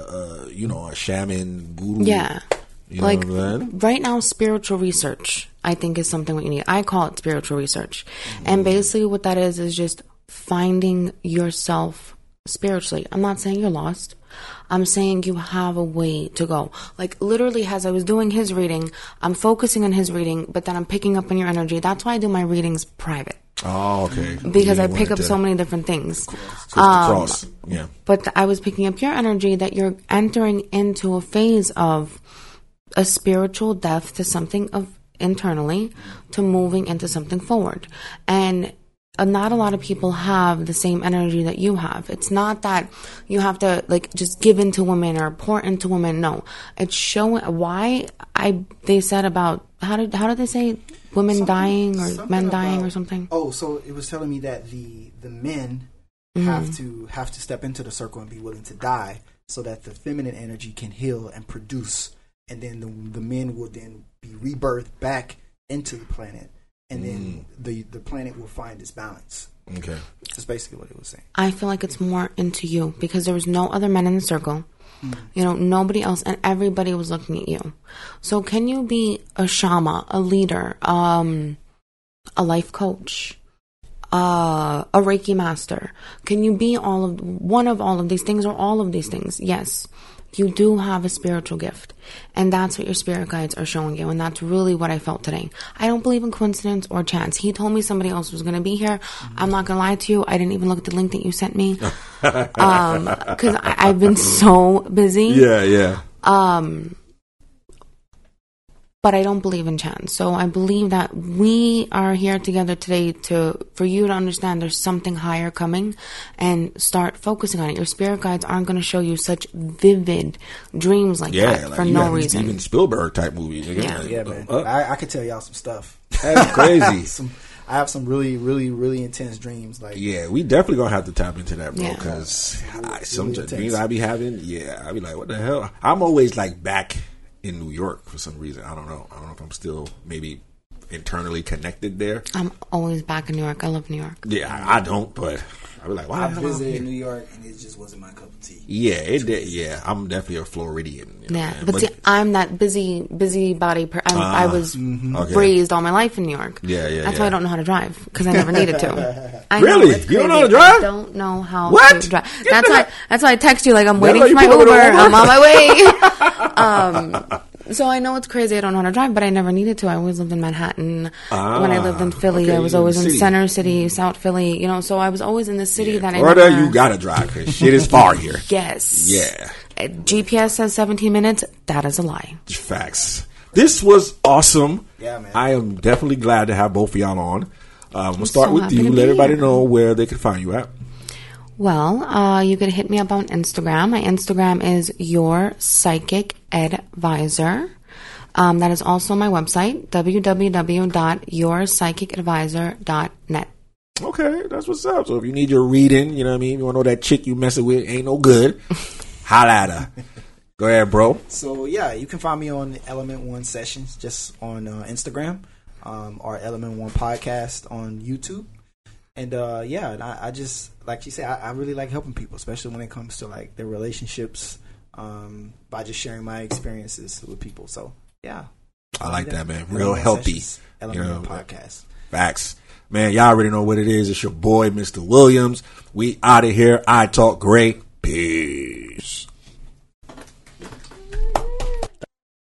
a shaman guru. Yeah. You know like, what I'm saying? right now, spiritual research, I think, is something what you need. I call it spiritual research. And basically what that is just finding yourself spiritually. I'm not saying you're lost. I'm saying you have a way to go. Like, literally, as I was doing his reading, I'm focusing on his reading, but then I'm picking up on your energy. That's why I do my readings private. Oh, okay. Because I pick up so many different things. Cross. Yeah. But I was picking up your energy that you're entering into a phase of a spiritual death to something of internally to moving into something forward. And not a lot of people have the same energy that you have. It's not that you have to like just give into women or pour into women. No, it's showing why they said about how did they say women dying or men dying or something. Oh, so it was telling me that the men have to step into the circle and be willing to die so that the feminine energy can heal and produce, and then the men will then be rebirthed back into the planet. And then the planet will find its balance. Okay. That's basically what it was saying. I feel like it's more into you because there was no other men in the circle. You know, nobody else, and everybody was looking at you. So can you be a shama, a leader, a life coach, a Reiki master? Can you be one of all of these things or all of these things? Yes. You do have a spiritual gift, and that's what your spirit guides are showing you, and that's really what I felt today. I don't believe in coincidence or chance. He told me somebody else was going to be here. I'm not going to lie to you. I didn't even look at the link that you sent me because I've been so busy. Yeah. But I don't believe in chance. So I believe that we are here together today for you to understand there's something higher coming and start focusing on it. Your spirit guides aren't going to show you such vivid dreams like that for no reason. Even Spielberg type movies. Yeah, man. I could tell y'all some stuff. That's crazy. I have some really, really, really intense dreams. Like, yeah, we definitely gonna have to tap into that, bro. Because some really dreams I be having, I be like, what the hell? I'm always like back in New York for some reason. I don't know if I'm still maybe internally connected there. I'm always back in New York. I love New York. Yeah, I don't, but I be like, why? I visited New York and it just wasn't my cup of tea. Yeah, it did. Yeah, I'm definitely a Floridian. But see, I'm that busy body. I was raised all my life in New York. Yeah. That's why I don't know how to drive because I never needed to. Really? You don't know how to drive? I don't know how What? to drive. That's why I text you like I'm waiting for my Uber. I'm on my way. So I know it's crazy I don't know how to drive, but I never needed to. I always lived in Manhattan. When I lived in Philly, I was always in Center City, South Philly. You know, so I was always in the city that I Florida, you gotta drive because shit is far here. Yes. Yeah. GPS says 17 minutes. That is a lie. Facts. This was awesome. Yeah, man. I am definitely glad to have both of y'all on. We'll start so with happy you. to Let be everybody here. know where they can find you at. Well, you could hit me up on Instagram. My Instagram is Your Psychic Advisor. That is also my website, www.yourpsychicadvisor.net. Okay, that's what's up. So if you need your reading, you know what I mean? You want to know that chick you messing with ain't no good, holla at her. Go ahead, bro. So, yeah, you can find me on Element One Sessions just on Instagram or Element One Podcast on YouTube. And, I just, like you said, I really like helping people, especially when it comes to, like, their relationships by just sharing my experiences with people. So, yeah. I like that, man. Real healthy. Element One Podcast. Facts. Man, y'all already know what it is. It's your boy, Mr. Williams. We out of here. I Talk Great. Peace.